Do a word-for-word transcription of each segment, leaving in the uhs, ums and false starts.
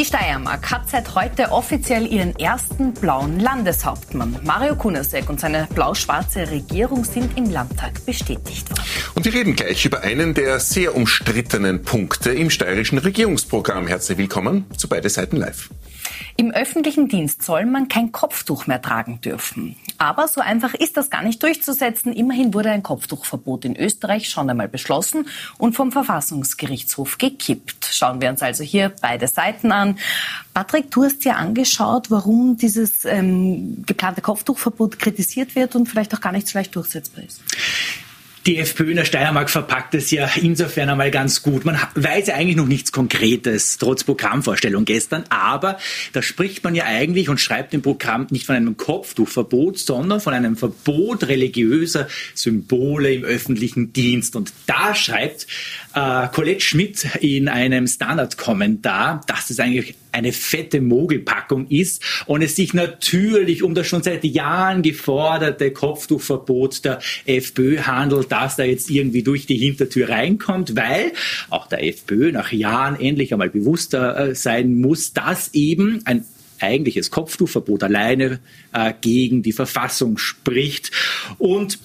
Die Steiermark hat seit heute offiziell ihren ersten blauen Landeshauptmann. Mario Kunasek und seine blau-schwarze Regierung sind im Landtag bestätigt worden. Und wir reden gleich über einen der sehr umstrittenen Punkte im steirischen Regierungsprogramm. Herzlich willkommen zu Beide Seiten live. Im öffentlichen Dienst soll man kein Kopftuch mehr tragen dürfen. Aber so einfach ist das gar nicht durchzusetzen. Immerhin wurde ein Kopftuchverbot in Österreich schon einmal beschlossen und vom Verfassungsgerichtshof gekippt. Schauen wir uns also hier beide Seiten an. Patrick, du hast dir angeschaut, warum dieses ähm, geplante Kopftuchverbot kritisiert wird und vielleicht auch gar nicht so leicht durchsetzbar ist. Die FPÖ in der Steiermark verpackt es ja insofern einmal ganz gut. Man weiß ja eigentlich noch nichts Konkretes, trotz Programmvorstellung gestern. Aber da spricht man ja eigentlich und schreibt im Programm nicht von einem Kopftuchverbot, sondern von einem Verbot religiöser Symbole im öffentlichen Dienst. Und da schreibt äh, Colette Schmidt in einem Standard-Kommentar, dass es eigentlich eine fette Mogelpackung ist und es sich natürlich um das schon seit Jahren geforderte Kopftuchverbot der FPÖ handelt, dass da jetzt irgendwie durch die Hintertür reinkommt, weil auch der FPÖ nach Jahren endlich einmal bewusster sein muss, dass eben ein eigentliches Kopftuchverbot alleine äh, gegen die Verfassung spricht. Und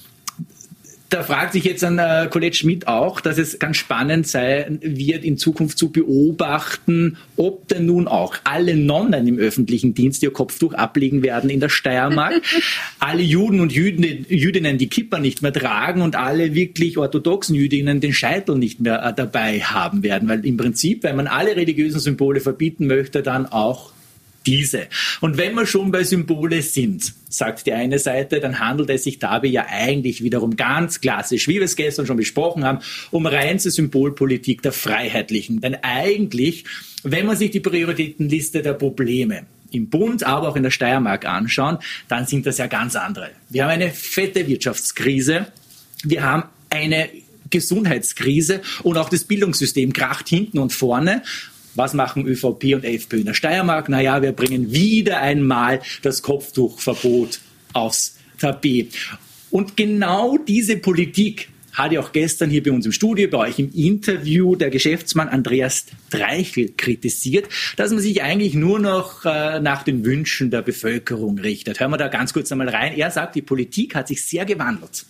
da fragt sich jetzt an äh, Colette Schmidt auch, dass es ganz spannend sein wird, in Zukunft zu beobachten, ob denn nun auch alle Nonnen im öffentlichen Dienst ihr Kopftuch ablegen werden in der Steiermark, alle Juden und Jüdinnen, Jüdinnen die Kippa nicht mehr tragen und alle wirklich orthodoxen Jüdinnen den Scheitel nicht mehr äh, dabei haben werden. Weil im Prinzip, wenn man alle religiösen Symbole verbieten möchte, dann auch diese. Und wenn wir schon bei Symbole sind, sagt die eine Seite, dann handelt es sich dabei ja eigentlich wiederum ganz klassisch, wie wir es gestern schon besprochen haben, um reinste Symbolpolitik der Freiheitlichen. Denn eigentlich, wenn man sich die Prioritätenliste der Probleme im Bund, aber auch in der Steiermark anschauen, dann sind das ja ganz andere. Wir haben eine fette Wirtschaftskrise, wir haben eine Gesundheitskrise und auch das Bildungssystem kracht hinten und vorne. Was machen ÖVP und FPÖ in der Steiermark? Naja, wir bringen wieder einmal das Kopftuchverbot aufs Tapet. Und genau diese Politik hat ja auch gestern hier bei uns im Studio, bei euch im Interview, der Geschäftsmann Andreas Dreichel kritisiert, dass man sich eigentlich nur noch äh, nach den Wünschen der Bevölkerung richtet. Hören wir da ganz kurz einmal rein. Er sagt, die Politik hat sich sehr gewandelt.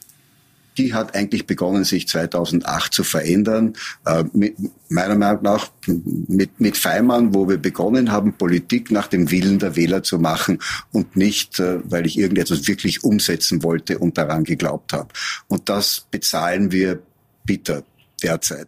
Die hat eigentlich begonnen, sich zweitausendacht zu verändern. Äh, mit, meiner Meinung nach mit, mit Feimann, wo wir begonnen haben, Politik nach dem Willen der Wähler zu machen und nicht, äh, weil ich irgendetwas wirklich umsetzen wollte und daran geglaubt habe. Und das bezahlen wir bitter derzeit.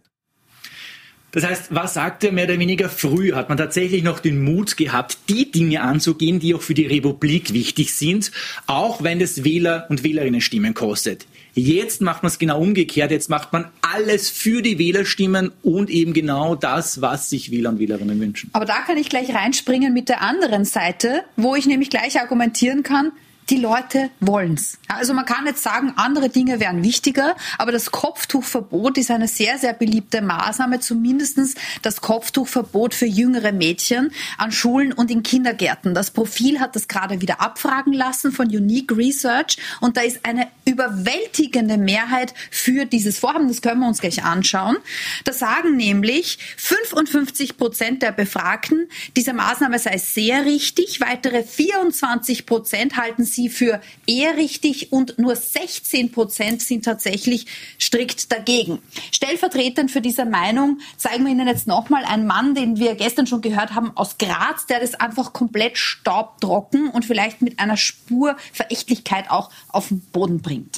Das heißt, was sagt er mehr oder weniger früh? Hat man tatsächlich noch den Mut gehabt, die Dinge anzugehen, die auch für die Republik wichtig sind, auch wenn es Wähler und Wählerinnen Stimmen kostet? Jetzt macht man es genau umgekehrt. Jetzt macht man alles für die Wählerstimmen und eben genau das, was sich Wähler und Wählerinnen wünschen. Aber da kann ich gleich reinspringen mit der anderen Seite, wo ich nämlich gleich argumentieren kann, die Leute wollen's. Also man kann jetzt sagen, andere Dinge wären wichtiger, aber das Kopftuchverbot ist eine sehr, sehr beliebte Maßnahme, zumindest das Kopftuchverbot für jüngere Mädchen an Schulen und in Kindergärten. Das Profil hat das gerade wieder abfragen lassen von Unique Research und da ist eine überwältigende Mehrheit für dieses Vorhaben. Das können wir uns gleich anschauen. Da sagen nämlich fünfundfünfzig Prozent der Befragten, diese Maßnahme sei sehr richtig. Weitere vierundzwanzig Prozent halten sie für eher richtig und nur sechzehn Prozent sind tatsächlich strikt dagegen. Stellvertretend für diese Meinung zeigen wir Ihnen jetzt nochmal einen Mann, den wir gestern schon gehört haben, aus Graz, der das einfach komplett staubtrocken und vielleicht mit einer Spur Verächtlichkeit auch auf den Boden bringt.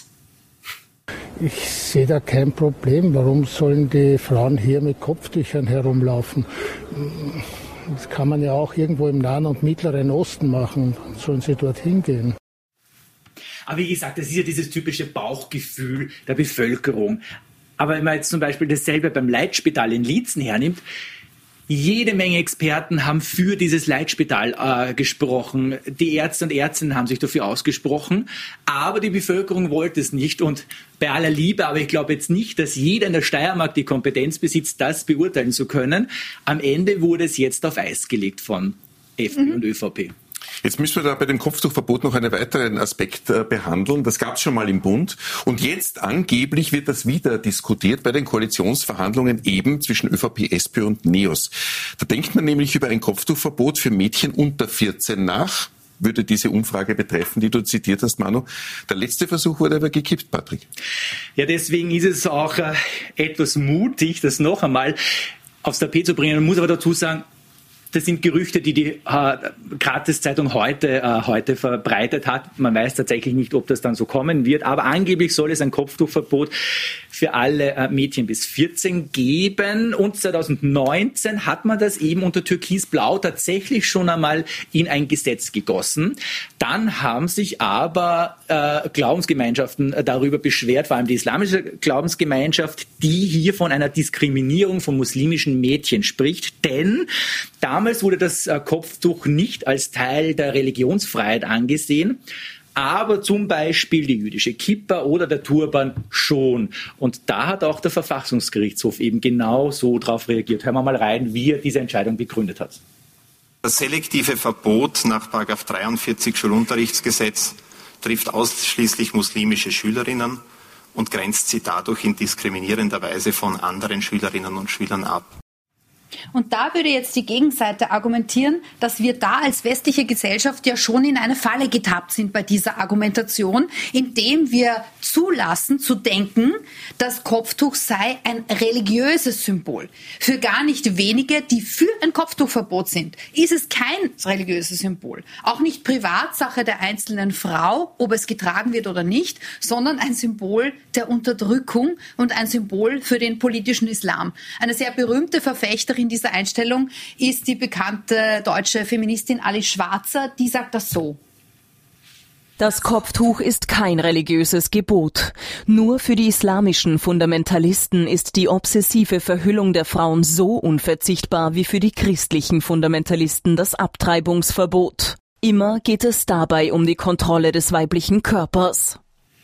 Ich sehe da kein Problem. Warum sollen die Frauen hier mit Kopftüchern herumlaufen? Das kann man ja auch irgendwo im Nahen und Mittleren Osten machen. Sollen sie dorthin gehen? Aber wie gesagt, das ist ja dieses typische Bauchgefühl der Bevölkerung. Aber wenn man jetzt zum Beispiel dasselbe beim Leitspital in Liezen hernimmt, jede Menge Experten haben für dieses Leitspital äh, gesprochen. Die Ärzte und Ärztinnen haben sich dafür ausgesprochen, aber die Bevölkerung wollte es nicht. Und bei aller Liebe, aber ich glaube jetzt nicht, dass jeder in der Steiermark die Kompetenz besitzt, das beurteilen zu können. Am Ende wurde es jetzt auf Eis gelegt von FPÖ mhm. und ÖVP. Jetzt müssen wir da bei dem Kopftuchverbot noch einen weiteren Aspekt äh, behandeln. Das gab es schon mal im Bund. Und jetzt angeblich wird das wieder diskutiert bei den Koalitionsverhandlungen eben zwischen ÖVP, SPÖ und NEOS. Da denkt man nämlich über ein Kopftuchverbot für Mädchen unter vierzehn nach. Würde diese Umfrage betreffen, die du zitiert hast, Manu. Der letzte Versuch wurde aber gekippt, Patrick. Ja, deswegen ist es auch äh, etwas mutig, das noch einmal aufs Tapet zu bringen. Man muss aber dazu sagen, das sind Gerüchte, die die äh, Gratis-Zeitung heute, äh, heute verbreitet hat. Man weiß tatsächlich nicht, ob das dann so kommen wird. Aber angeblich soll es ein Kopftuchverbot für alle äh, Mädchen bis vierzehn geben. Und zwanzig neunzehn hat man das eben unter Türkis-Blau tatsächlich schon einmal in ein Gesetz gegossen. Dann haben sich aber äh, Glaubensgemeinschaften darüber beschwert, vor allem die islamische Glaubensgemeinschaft, die hier von einer Diskriminierung von muslimischen Mädchen spricht. Denn damals wurde das Kopftuch nicht als Teil der Religionsfreiheit angesehen, aber zum Beispiel die jüdische Kippa oder der Turban schon. Und da hat auch der Verfassungsgerichtshof eben genau so darauf reagiert. Hören wir mal rein, wie er diese Entscheidung begründet hat. Das selektive Verbot nach Paragraph dreiundvierzig Schulunterrichtsgesetz trifft ausschließlich muslimische Schülerinnen und grenzt sie dadurch in diskriminierender Weise von anderen Schülerinnen und Schülern ab. Und da würde jetzt die Gegenseite argumentieren, dass wir da als westliche Gesellschaft ja schon in eine Falle getappt sind bei dieser Argumentation, indem wir zulassen zu denken, das Kopftuch sei ein religiöses Symbol. Für gar nicht wenige, die für ein Kopftuchverbot sind, ist es kein religiöses Symbol. Auch nicht Privatsache der einzelnen Frau, ob es getragen wird oder nicht, sondern ein Symbol der Unterdrückung und ein Symbol für den politischen Islam. Eine sehr berühmte Verfechterin dieser Einstellung ist die bekannte deutsche Feministin Alice Schwarzer, die sagt das so. Das Kopftuch ist kein religiöses Gebot. Nur für die islamischen Fundamentalisten ist die obsessive Verhüllung der Frauen so unverzichtbar wie für die christlichen Fundamentalisten das Abtreibungsverbot. Immer geht es dabei um die Kontrolle des weiblichen Körpers.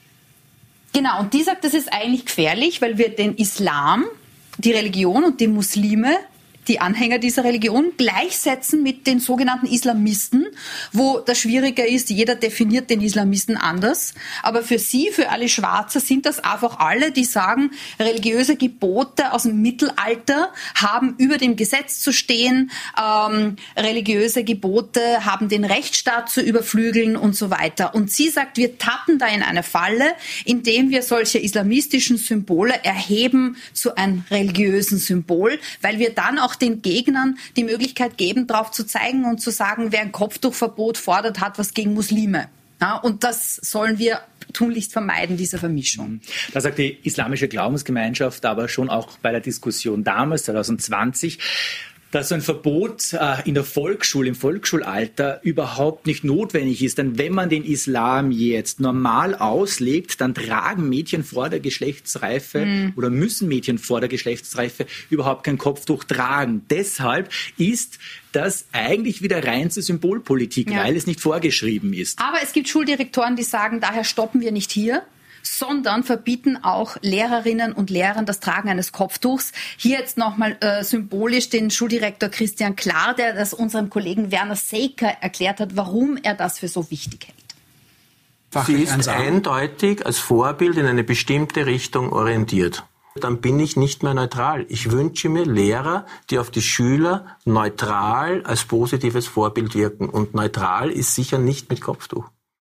Genau, und die sagt, das ist eigentlich gefährlich, weil wir den Islam, die Religion und die Muslime, die Anhänger dieser Religion, gleichsetzen mit den sogenannten Islamisten, wo das Schwierige ist, jeder definiert den Islamisten anders. Aber für sie, für alle Schwarzer, sind das einfach alle, die sagen, religiöse Gebote aus dem Mittelalter haben über dem Gesetz zu stehen, ähm, religiöse Gebote haben den Rechtsstaat zu überflügeln und so weiter. Und sie sagt, wir tappen da in eine Falle, indem wir solche islamistischen Symbole erheben zu einem religiösen Symbol, weil wir dann auch den Gegnern die Möglichkeit geben, darauf zu zeigen und zu sagen, wer ein Kopftuchverbot fordert, hat was gegen Muslime. Ja, und das sollen wir tunlichst vermeiden, diese Vermischung. Da sagt die islamische Glaubensgemeinschaft aber schon auch bei der Diskussion damals, zwanzig zwanzig, dass so ein Verbot äh, in der Volksschule, im Volksschulalter überhaupt nicht notwendig ist. Denn wenn man den Islam jetzt normal auslegt, dann tragen Mädchen vor der Geschlechtsreife mhm. oder müssen Mädchen vor der Geschlechtsreife überhaupt kein Kopftuch tragen. Deshalb ist das eigentlich wieder reinste Symbolpolitik, ja. weil es nicht vorgeschrieben ist. Aber es gibt Schuldirektoren, die sagen, daher stoppen wir nicht hier, sondern verbieten auch Lehrerinnen und Lehrern das Tragen eines Kopftuchs. Hier jetzt nochmal äh, symbolisch den Schuldirektor Christian Klar, der das unserem Kollegen Werner Seeker erklärt hat, warum er das für so wichtig hält. Sie ist eindeutig als Vorbild in eine bestimmte Richtung orientiert. Dann bin ich nicht mehr neutral. Ich wünsche mir Lehrer, die auf die Schüler neutral als positives Vorbild wirken. Und neutral ist sicher nicht mit Kopftuch.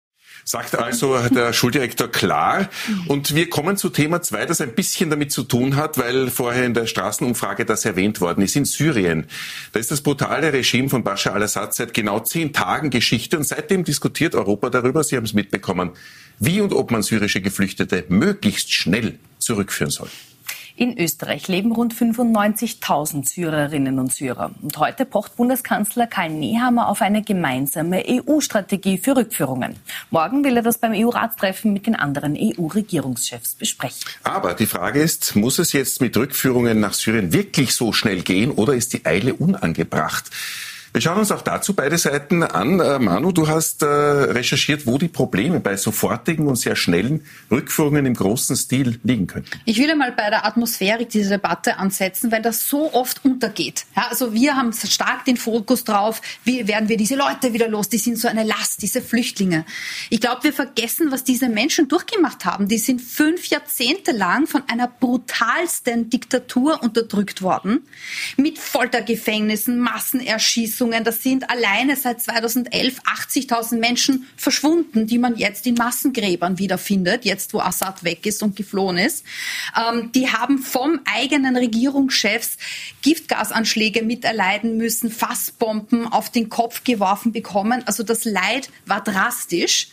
Sagt also der Schuldirektor Klar. Und wir kommen zu Thema zwei, das ein bisschen damit zu tun hat, weil vorher in der Straßenumfrage das erwähnt worden ist. In Syrien, da ist das brutale Regime von Bashar al-Assad seit genau zehn Tagen Geschichte. Und seitdem diskutiert Europa darüber, Sie haben es mitbekommen, wie und ob man syrische Geflüchtete möglichst schnell zurückführen soll. In Österreich leben rund fünfundneunzigtausend Syrerinnen und Syrer. Und heute pocht Bundeskanzler Karl Nehammer auf eine gemeinsame E U-Strategie für Rückführungen. Morgen will er das beim E U-Ratstreffen mit den anderen E U-Regierungschefs besprechen. Aber die Frage ist, muss es jetzt mit Rückführungen nach Syrien wirklich so schnell gehen oder ist die Eile unangebracht? Wir schauen uns auch dazu beide Seiten an. Manu, du hast äh, recherchiert, wo die Probleme bei sofortigen und sehr schnellen Rückführungen im großen Stil liegen könnten. Ich will einmal bei der Atmosphäre dieser Debatte ansetzen, weil das so oft untergeht. Ja, also wir haben stark den Fokus drauf, wie werden wir diese Leute wieder los, die sind so eine Last, diese Flüchtlinge. Ich glaube, wir vergessen, was diese Menschen durchgemacht haben. Die sind fünf Jahrzehnte lang von einer brutalsten Diktatur unterdrückt worden, mit Foltergefängnissen, Massenerschießungen. Das sind alleine seit zweitausendelf achtzigtausend Menschen verschwunden, die man jetzt in Massengräbern wiederfindet, jetzt wo Assad weg ist und geflohen ist. Ähm, die haben vom eigenen Regierungschefs Giftgasanschläge miterleiden müssen, Fassbomben auf den Kopf geworfen bekommen. Also das Leid war drastisch.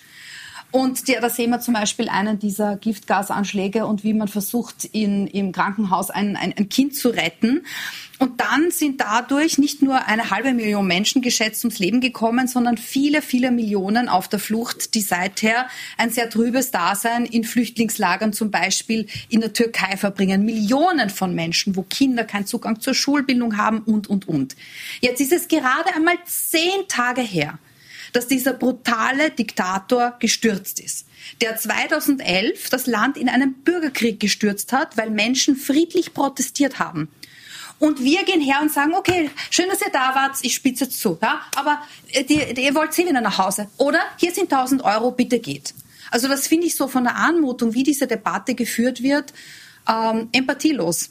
Und der, da sehen wir zum Beispiel einen dieser Giftgasanschläge und wie man versucht, in, im Krankenhaus ein, ein, ein Kind zu retten. Und dann sind dadurch nicht nur eine halbe Million Menschen geschätzt ums Leben gekommen, sondern viele, viele Millionen auf der Flucht, die seither ein sehr trübes Dasein in Flüchtlingslagern zum Beispiel in der Türkei verbringen. Millionen von Menschen, wo Kinder keinen Zugang zur Schulbildung haben und, und, und. Jetzt ist es gerade einmal zehn Tage her, dass dieser brutale Diktator gestürzt ist, der zweitausendelf das Land in einen Bürgerkrieg gestürzt hat, weil Menschen friedlich protestiert haben. Und wir gehen her und sagen, okay, schön, dass ihr da wart, ich spitze jetzt zu, ja, aber die, die, ihr wollt eh wieder nach Hause. Oder hier sind tausend Euro, bitte geht. Also das finde ich so von der Anmutung, wie diese Debatte geführt wird, ähm, empathielos.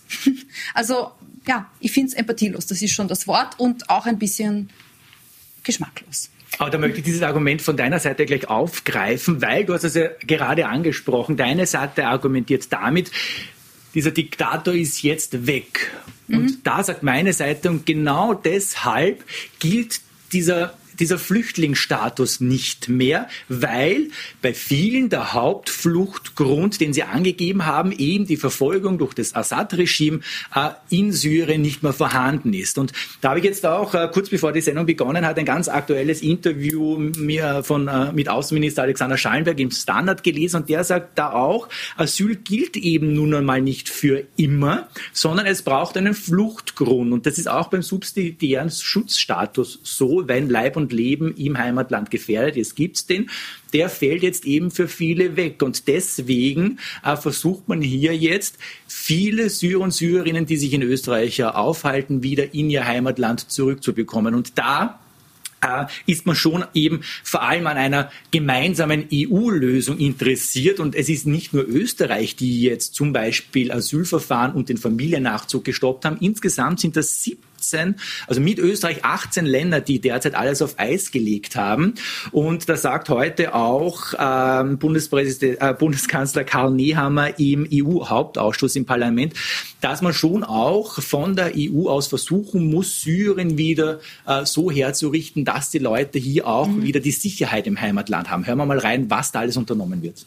Also ja, ich finde es empathielos, das ist schon das Wort, und auch ein bisschen geschmacklos. Aber da möchte ich dieses Argument von deiner Seite gleich aufgreifen, weil du hast es ja gerade angesprochen, deine Seite argumentiert damit, dieser Diktator ist jetzt weg. Und mhm. da sagt meine Seite, und genau deshalb gilt dieser dieser Flüchtlingsstatus nicht mehr, weil bei vielen der Hauptfluchtgrund, den sie angegeben haben, eben die Verfolgung durch das Assad-Regime äh, in Syrien nicht mehr vorhanden ist. Und da habe ich jetzt auch, äh, kurz bevor die Sendung begonnen hat, ein ganz aktuelles Interview mir von, äh, mit Außenminister Alexander Schallenberg im Standard gelesen, und der sagt da auch, Asyl gilt eben nun einmal nicht für immer, sondern es braucht einen Fluchtgrund. Und das ist auch beim subsidiären Schutzstatus so, wenn Leib und Leben im Heimatland gefährdet ist, gibt's den. Der fällt jetzt eben für viele weg. Und deswegen äh, versucht man hier jetzt, viele Syrer und Syrerinnen, die sich in Österreich aufhalten, wieder in ihr Heimatland zurückzubekommen. Und da äh, ist man schon eben vor allem an einer gemeinsamen E U-Lösung interessiert. Und es ist nicht nur Österreich, die jetzt zum Beispiel Asylverfahren und den Familiennachzug gestoppt haben. Insgesamt sind das siebzehn, also mit Österreich achtzehn Länder, die derzeit alles auf Eis gelegt haben. Und da sagt heute auch ähm, Bundespräsident, äh, Bundeskanzler Karl Nehammer im E U-Hauptausschuss im Parlament, dass man schon auch von der E U aus versuchen muss, Syrien wieder äh, so herzurichten, dass die Leute hier auch mhm. wieder die Sicherheit im Heimatland haben. Hören wir mal rein, was da alles unternommen wird.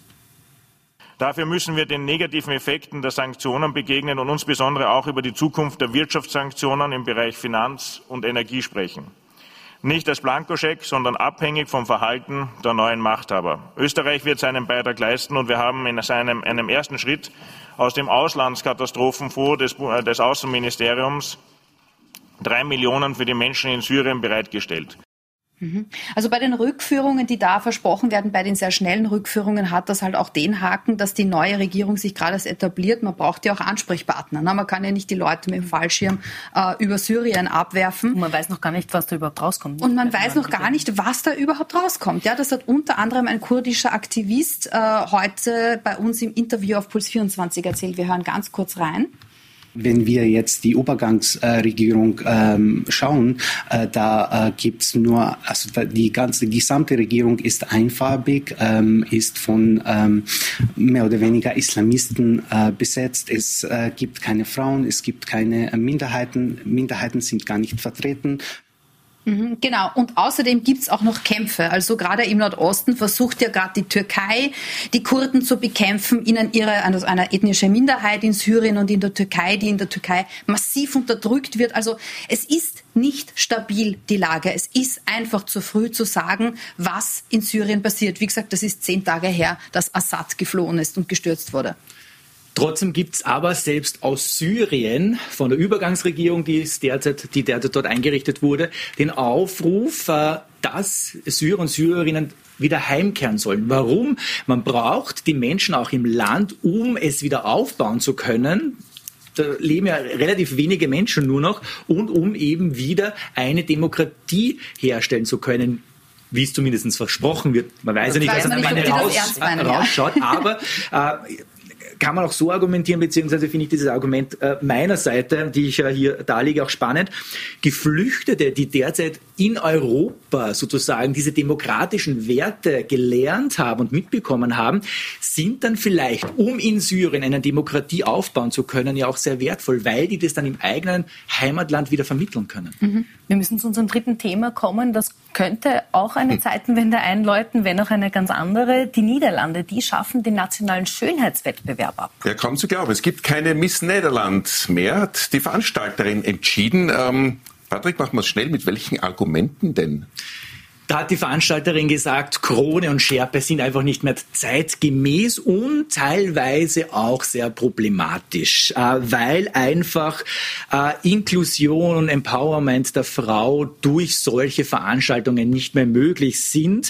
Dafür müssen wir den negativen Effekten der Sanktionen begegnen und insbesondere auch über die Zukunft der Wirtschaftssanktionen im Bereich Finanz und Energie sprechen. Nicht als Blankoscheck, sondern abhängig vom Verhalten der neuen Machthaber. Österreich wird seinen Beitrag leisten, und wir haben in seinem, einem ersten Schritt aus dem Auslandskatastrophenfonds des, des Außenministeriums drei Millionen für die Menschen in Syrien bereitgestellt. Also bei den Rückführungen, die da versprochen werden, bei den sehr schnellen Rückführungen, hat das halt auch den Haken, dass die neue Regierung sich gerade erst etabliert. Man braucht ja auch Ansprechpartner. Man kann ja nicht die Leute mit dem Fallschirm äh, über Syrien abwerfen. Und man weiß noch gar nicht, was da überhaupt rauskommt. Und man weiß noch gar nicht, was da überhaupt rauskommt. Ja, das hat unter anderem ein kurdischer Aktivist äh, heute bei uns im Interview auf Puls vierundzwanzig erzählt. Wir hören ganz kurz rein. Wenn wir jetzt die Übergangsregierung ähm, schauen, äh, da äh, gibt's nur, also die ganze die gesamte Regierung ist einfarbig, ähm, ist von ähm, mehr oder weniger Islamisten äh, besetzt. Es äh, gibt keine Frauen, es gibt keine Minderheiten, Minderheiten sind gar nicht vertreten. Genau, und außerdem gibt's auch noch Kämpfe. Also gerade im Nordosten versucht ja gerade die Türkei, die Kurden zu bekämpfen, ihnen ihre, also eine ethnische Minderheit in Syrien und in der Türkei, die in der Türkei massiv unterdrückt wird. Also es ist nicht stabil, die Lage. Es ist einfach zu früh zu sagen, was in Syrien passiert. Wie gesagt, das ist zehn Tage her, dass Assad geflohen ist und gestürzt wurde. Trotzdem gibt es aber selbst aus Syrien, von der Übergangsregierung, die, ist derzeit, die derzeit dort eingerichtet wurde, den Aufruf, dass Syrer und Syrerinnen wieder heimkehren sollen. Warum? Man braucht die Menschen auch im Land, um es wieder aufbauen zu können. Da leben ja relativ wenige Menschen nur noch und um eben wieder eine Demokratie herstellen zu können, wie es zumindest versprochen wird. Man weiß ja nicht, was am Ende raus, rausschaut, aber äh, kann man auch so argumentieren, beziehungsweise finde ich dieses Argument äh, meiner Seite, die ich ja hier darlege, auch spannend. Geflüchtete, die derzeit in Europa sozusagen diese demokratischen Werte gelernt haben und mitbekommen haben, sind dann vielleicht, um in Syrien eine Demokratie aufbauen zu können, ja auch sehr wertvoll, weil die das dann im eigenen Heimatland wieder vermitteln können. Mhm. Wir müssen zu unserem dritten Thema kommen. Das könnte auch eine Zeitenwende einläuten, wenn auch eine ganz andere. Die Niederlande, die schaffen den nationalen Schönheitswettbewerb ab. Ja, kaum zu glauben. Es gibt keine Miss Nederland mehr, hat die Veranstalterin entschieden. Ähm, Patrick, machen wir es schnell. Mit welchen Argumenten denn? Da hat die Veranstalterin gesagt, Krone und Schärpe sind einfach nicht mehr zeitgemäß und teilweise auch sehr problematisch, äh, weil einfach äh, Inklusion und Empowerment der Frau durch solche Veranstaltungen nicht mehr möglich sind.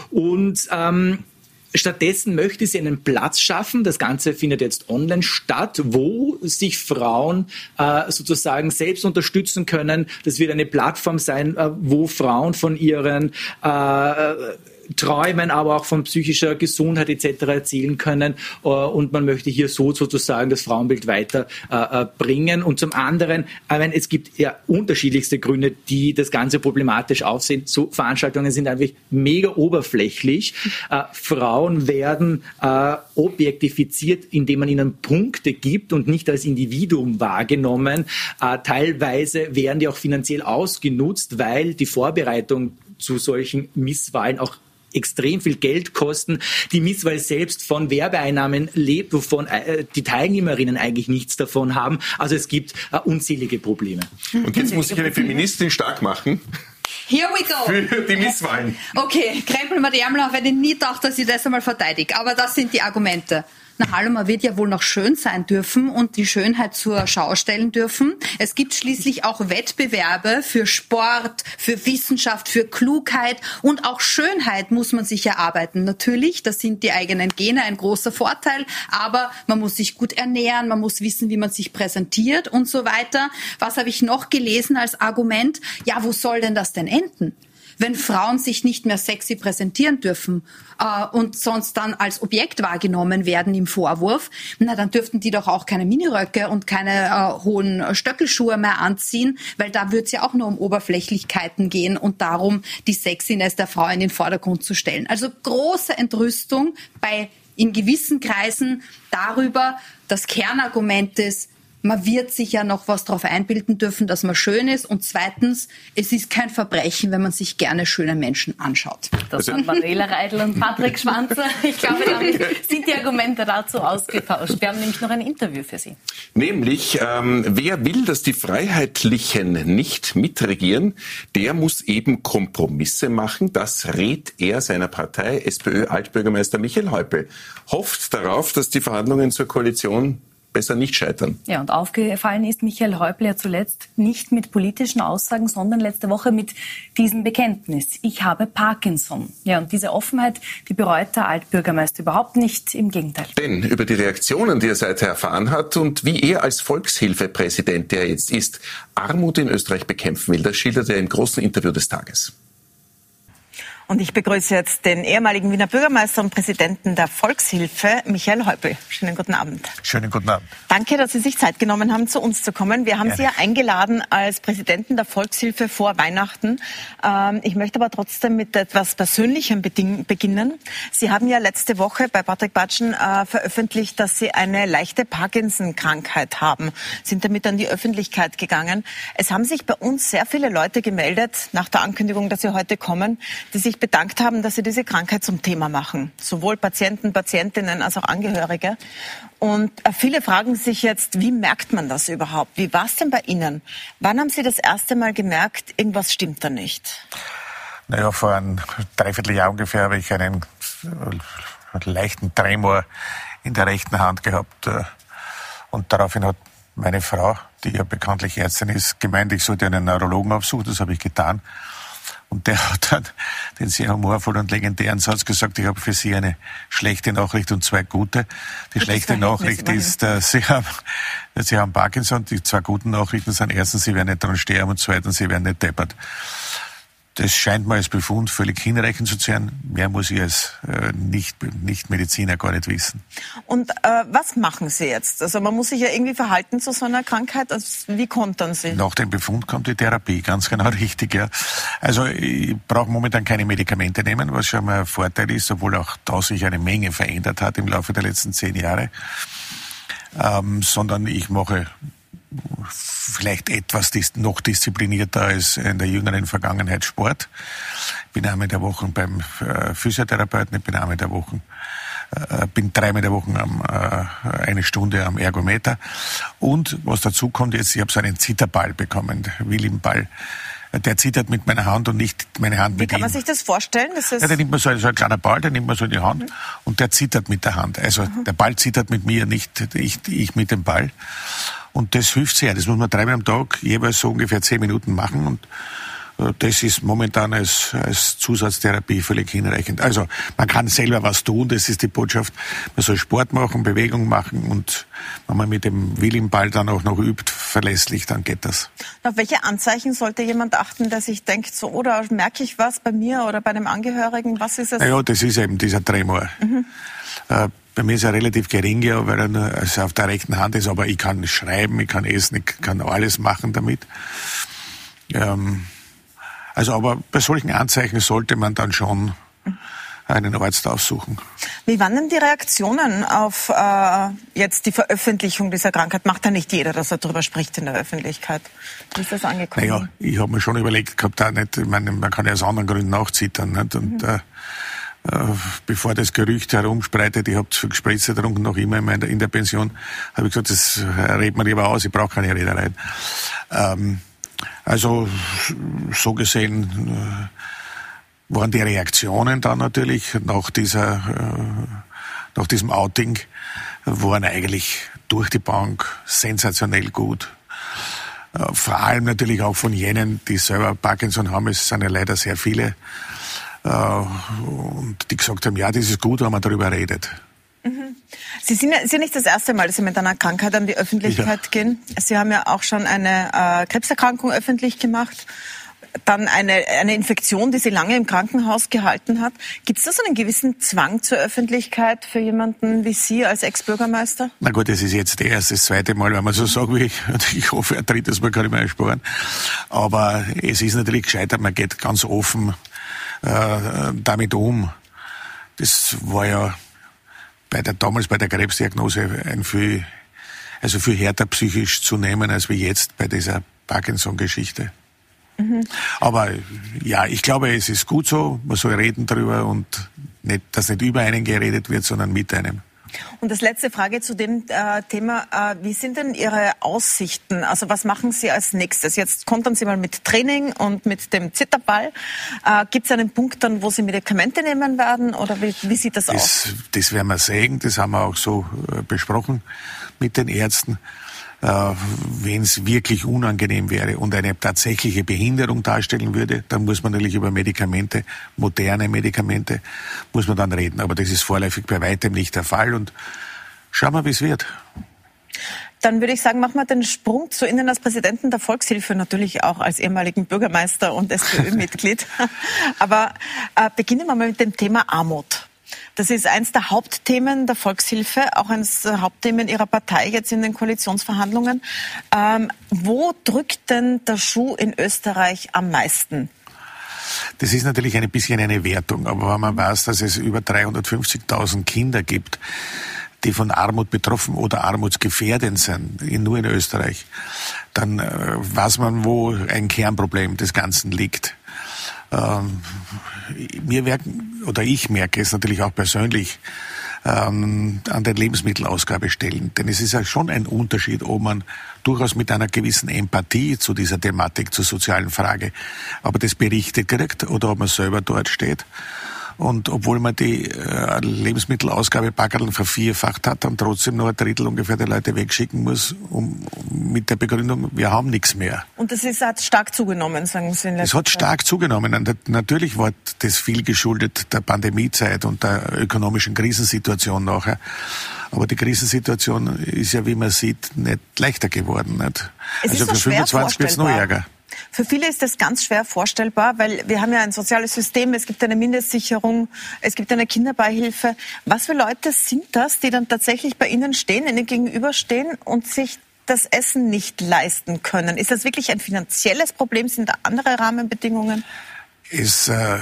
Und ähm, stattdessen möchte sie einen Platz schaffen, das Ganze findet jetzt online statt, wo sich Frauen äh, sozusagen selbst unterstützen können. Das wird eine Plattform sein, äh, wo Frauen von ihren äh, Träumen, aber auch von psychischer Gesundheit et cetera erzählen können. Äh, und man möchte hier so sozusagen das Frauenbild weiter äh, bringen. Und zum anderen, ich meine, es gibt ja unterschiedlichste Gründe, die das Ganze problematisch aufsehen. So Veranstaltungen sind einfach mega oberflächlich. Äh, Frauen werden äh, objektifiziert, indem man ihnen Punkte gibt und nicht als Individuum wahrgenommen. Äh, teilweise werden die auch finanziell ausgenutzt, weil die Vorbereitung zu solchen Misswahlen auch extrem viel Geld kosten. Die Misswahl selbst von Werbeeinnahmen lebt, wovon äh, die Teilnehmerinnen eigentlich nichts davon haben. Also es gibt äh, unzählige Probleme. Und jetzt muss ich eine Feministin stark machen. Here we go. Für die Misswahlen. Okay, krempeln wir die Ärmel auf, weil ich nie dachte, dass ich das einmal verteidige. Aber das sind die Argumente. Na hallo, man wird ja wohl noch schön sein dürfen und die Schönheit zur Schau stellen dürfen. Es gibt schließlich auch Wettbewerbe für Sport, für Wissenschaft, für Klugheit und auch Schönheit muss man sich erarbeiten. Natürlich, das sind die eigenen Gene ein großer Vorteil, aber man muss sich gut ernähren, man muss wissen, wie man sich präsentiert und so weiter. Was habe ich noch gelesen als Argument? Ja, wo soll denn das denn enden? Wenn Frauen sich nicht mehr sexy präsentieren dürfen äh, und sonst dann als Objekt wahrgenommen werden im Vorwurf, na dann dürften die doch auch keine Miniröcke und keine äh, hohen Stöckelschuhe mehr anziehen, weil da wird es ja auch nur um Oberflächlichkeiten gehen und darum, die Sexiness der Frau in den Vordergrund zu stellen. Also große Entrüstung bei in gewissen Kreisen darüber, das Kernargument ist, man wird sich ja noch was darauf einbilden dürfen, dass man schön ist. Und zweitens, es ist kein Verbrechen, wenn man sich gerne schöne Menschen anschaut. Das waren Manuela Reidl und Patrick Schwanzer. Ich glaube, damit sind die Argumente dazu ausgetauscht. Wir haben nämlich noch ein Interview für Sie. Nämlich, ähm, wer will, dass die Freiheitlichen nicht mitregieren, der muss eben Kompromisse machen. Das rät er seiner Partei, SPÖ-Altbürgermeister Michael Häupl. Hofft darauf, dass die Verhandlungen zur Koalition besser nicht scheitern. Ja, und aufgefallen ist Michael Häupl ja zuletzt nicht mit politischen Aussagen, sondern letzte Woche mit diesem Bekenntnis. Ich habe Parkinson. Ja, und diese Offenheit, die bereut der Altbürgermeister überhaupt nicht, im Gegenteil. Denn über die Reaktionen, die er seither erfahren hat und wie er als Volkshilfepräsident, der er jetzt ist, Armut in Österreich bekämpfen will, das schildert er im großen Interview des Tages. Und ich begrüße jetzt den ehemaligen Wiener Bürgermeister und Präsidenten der Volkshilfe, Michael Häupl. Schönen guten Abend. Schönen guten Abend. Danke, dass Sie sich Zeit genommen haben, zu uns zu kommen. Wir haben Gerne. Sie ja eingeladen als Präsidenten der Volkshilfe vor Weihnachten. Ähm, ich möchte aber trotzdem mit etwas Persönlichem beginnen. Sie haben ja letzte Woche bei Patrick Batschen äh, veröffentlicht, dass Sie eine leichte Parkinson-Krankheit haben. Sind damit an die Öffentlichkeit gegangen. Es haben sich bei uns sehr viele Leute gemeldet, nach der Ankündigung, dass Sie heute kommen, die sich bedankt haben, dass Sie diese Krankheit zum Thema machen. Sowohl Patienten, Patientinnen als auch Angehörige. Und viele fragen sich jetzt, wie merkt man das überhaupt? Wie war es denn bei Ihnen? Wann haben Sie das erste Mal gemerkt, irgendwas stimmt da nicht? Naja, vor einem Dreivierteljahr ungefähr habe ich einen leichten Tremor in der rechten Hand gehabt. Und daraufhin hat meine Frau, die ja bekanntlich Ärztin ist, gemeint, ich sollte einen Neurologen aufsuchen. Das habe ich getan. Und der hat dann den sehr humorvollen und legendären Satz gesagt, ich habe für Sie eine schlechte Nachricht und zwei gute. Die Gutes schlechte Nachricht ist, äh, Sie haben, Sie haben Parkinson. Die zwei guten Nachrichten sind erstens, Sie werden nicht daran sterben und zweitens, Sie werden nicht deppert. Das scheint mir als Befund völlig hinreichend zu sein. Mehr muss ich als äh, nicht, nicht Mediziner gar nicht wissen. Und äh, was machen Sie jetzt? Also man muss sich ja irgendwie verhalten zu so einer Krankheit. Also wie kontern Sie? Nach dem Befund kommt die Therapie, ganz genau richtig. Ja. Also ich brauche momentan keine Medikamente nehmen, was schon mal ein Vorteil ist, obwohl auch da sich eine Menge verändert hat im Laufe der letzten zehn Jahre. Ähm, sondern ich mache vielleicht etwas noch disziplinierter als in der jüngeren Vergangenheit Sport. Ich bin einmal in der Woche beim Physiotherapeuten, ich bin einmal in der Woche, äh, bin dreimal in der Woche am, äh, eine Stunde am Ergometer. Und was dazu kommt jetzt, ich habe so einen Zitterball bekommen, Willimball. Der zittert mit meiner Hand und nicht meine Hand Wie mit ihm. Wie kann man sich das vorstellen? Das ist ja, der nimmt man so, so ein kleiner Ball, der nimmt man so in die Hand mhm. und der zittert mit der Hand. Also mhm. der Ball zittert mit mir, nicht ich, ich mit dem Ball. Und das hilft sehr. Das muss man dreimal am Tag jeweils so ungefähr zehn Minuten machen. Und das ist momentan als, als Zusatztherapie völlig hinreichend. Also man kann selber was tun, das ist die Botschaft. Man soll Sport machen, Bewegung machen und wenn man mit dem Willimball dann auch noch übt, verlässlich, dann geht das. Auf welche Anzeichen sollte jemand achten, der sich denkt, so oder merke ich was bei mir oder bei einem Angehörigen? Was ist es? Naja, das ist eben dieser Tremor. Mhm. Äh, Bei mir ist er relativ gering, ja, weil er nur also auf der rechten Hand ist, aber ich kann schreiben, ich kann essen, ich kann alles machen damit. Ähm, also aber bei solchen Anzeichen sollte man dann schon einen Arzt aufsuchen. Wie waren denn die Reaktionen auf äh, jetzt die Veröffentlichung dieser Krankheit? Macht ja nicht jeder, dass er darüber spricht in der Öffentlichkeit. Wie ist das angekommen? Naja, ich habe mir schon überlegt gehabt, auch nicht, ich meine, man kann ja aus anderen Gründen auch zittern. Nicht? Und, mhm. äh, bevor das Gerücht herumspreitet, ich habe zu viel Gespräch getrunken, noch immer in der, in der Pension, habe ich gesagt, das redet man lieber aus, ich brauche keine Redereien. Ähm, also so gesehen äh, waren die Reaktionen dann natürlich nach dieser, äh, nach diesem Outing waren eigentlich durch die Bank sensationell gut. Äh, vor allem natürlich auch von jenen, die selber Parkinson haben, es sind ja leider sehr viele. Und die gesagt haben, ja, das ist gut, wenn man darüber redet. Mhm. Sie sind ja, Sie sind nicht das erste Mal, dass Sie mit einer Krankheit an die Öffentlichkeit ja. gehen. Sie haben ja auch schon eine äh, Krebserkrankung öffentlich gemacht, dann eine, eine Infektion, die Sie lange im Krankenhaus gehalten hat. Gibt es da so einen gewissen Zwang zur Öffentlichkeit für jemanden wie Sie als Ex-Bürgermeister? Na gut, das ist jetzt erst das zweite Mal, wenn man so sagt wie ich. Und ich hoffe, ein drittes Mal kann ich mir ersparen. Aber es ist natürlich gescheiter, man geht ganz offen Äh, damit um. Das war ja bei der, damals bei der Krebsdiagnose ein viel, also viel härter psychisch zu nehmen, als wie jetzt bei dieser Parkinson-Geschichte. Mhm. Aber ja, ich glaube, es ist gut so, man soll reden darüber und nicht, dass nicht über einen geredet wird, sondern mit einem. Und das letzte Frage zu dem äh, Thema. Äh, wie sind denn Ihre Aussichten? Also was machen Sie als nächstes? Jetzt kontern Sie mal mit Training und mit dem Zitterball. Äh, Gibt es einen Punkt dann, wo Sie Medikamente nehmen werden? Oder wie, wie sieht das, das aus? Das werden wir sehen. Das haben wir auch so äh, besprochen mit den Ärzten. Äh, wenn es wirklich unangenehm wäre und eine tatsächliche Behinderung darstellen würde, dann muss man natürlich über Medikamente, moderne Medikamente, muss man dann reden. Aber das ist vorläufig bei weitem nicht der Fall und schauen wir, wie es wird. Dann würde ich sagen, machen wir den Sprung zu Ihnen als Präsidenten der Volkshilfe, natürlich auch als ehemaligen Bürgermeister und SPÖ-Mitglied. Aber äh, beginnen wir mal mit dem Thema Armut. Das ist eins der Hauptthemen der Volkshilfe, auch eines der Hauptthemen Ihrer Partei jetzt in den Koalitionsverhandlungen. Ähm, wo drückt denn der Schuh in Österreich am meisten? Das ist natürlich ein bisschen eine Wertung, aber wenn man weiß, dass es über dreihundertfünfzigtausend Kinder gibt, die von Armut betroffen oder armutsgefährdend sind, nur in Österreich, dann äh, weiß man, wo ein Kernproblem des Ganzen liegt. Ähm, mir merken, oder ich merke es natürlich auch persönlich ähm, an den Lebensmittelausgabestellen. Denn es ist ja schon ein Unterschied, ob man durchaus mit einer gewissen Empathie zu dieser Thematik, zur sozialen Frage, aber das berichtet kriegt oder ob man selber dort steht Und obwohl man die äh, Lebensmittelausgabe Packerl vervierfacht hat und trotzdem noch ein Drittel ungefähr der Leute wegschicken muss, um, um mit der Begründung, wir haben nichts mehr. Und das ist, hat stark zugenommen, sagen Sie in letzter Es hat Zeit. stark zugenommen. Und natürlich war das viel geschuldet der Pandemiezeit und der ökonomischen Krisensituation nachher. Aber die Krisensituation ist ja, wie man sieht, nicht leichter geworden. Nicht? Es also ist so für fünfundzwanzig wird es noch ärger. Für viele ist das ganz schwer vorstellbar, weil wir haben ja ein soziales System, es gibt eine Mindestsicherung, es gibt eine Kinderbeihilfe. Was für Leute sind das, die dann tatsächlich bei Ihnen stehen, Ihnen gegenüberstehen und sich das Essen nicht leisten können? Ist das wirklich ein finanzielles Problem? Sind da andere Rahmenbedingungen? Es äh,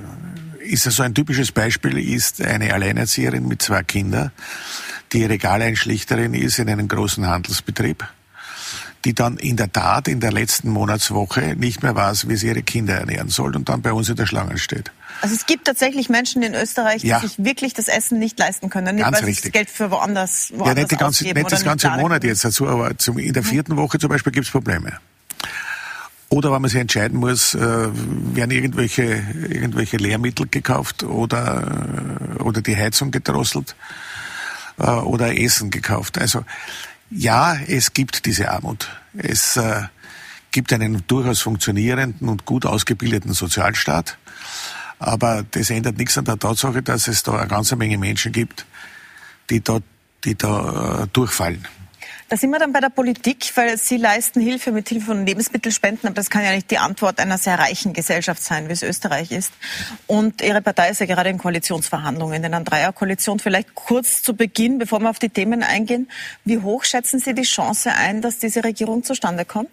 ist so ein typisches Beispiel, ist eine Alleinerzieherin mit zwei Kindern, die Regaleinschlichterin ist in einem großen Handelsbetrieb, die dann in der Tat in der letzten Monatswoche nicht mehr weiß, wie sie ihre Kinder ernähren soll und dann bei uns in der Schlange steht. Also es gibt tatsächlich Menschen in Österreich, die ja. sich wirklich das Essen nicht leisten können, nicht Ganz weil sie richtig. das Geld für woanders, woanders Ja, nicht, die ganze, ausgeben nicht das ganze nicht Monat jetzt dazu, aber zum, in der vierten Woche zum Beispiel gibt es Probleme. Oder wenn man sich entscheiden muss, äh, werden irgendwelche, irgendwelche Lehrmittel gekauft oder, oder die Heizung gedrosselt äh, oder Essen gekauft. Also ja, es gibt diese Armut. Es äh, gibt einen durchaus funktionierenden und gut ausgebildeten Sozialstaat. Aber das ändert nichts an der Tatsache, dass es da eine ganze Menge Menschen gibt, die da, die da äh, durchfallen. Da sind wir dann bei der Politik, weil Sie leisten Hilfe mit Hilfe von Lebensmittelspenden, aber das kann ja nicht die Antwort einer sehr reichen Gesellschaft sein, wie es Österreich ist. Und Ihre Partei ist ja gerade in Koalitionsverhandlungen, in einer Dreierkoalition. Vielleicht kurz zu Beginn, bevor wir auf die Themen eingehen, wie hoch schätzen Sie die Chance ein, dass diese Regierung zustande kommt?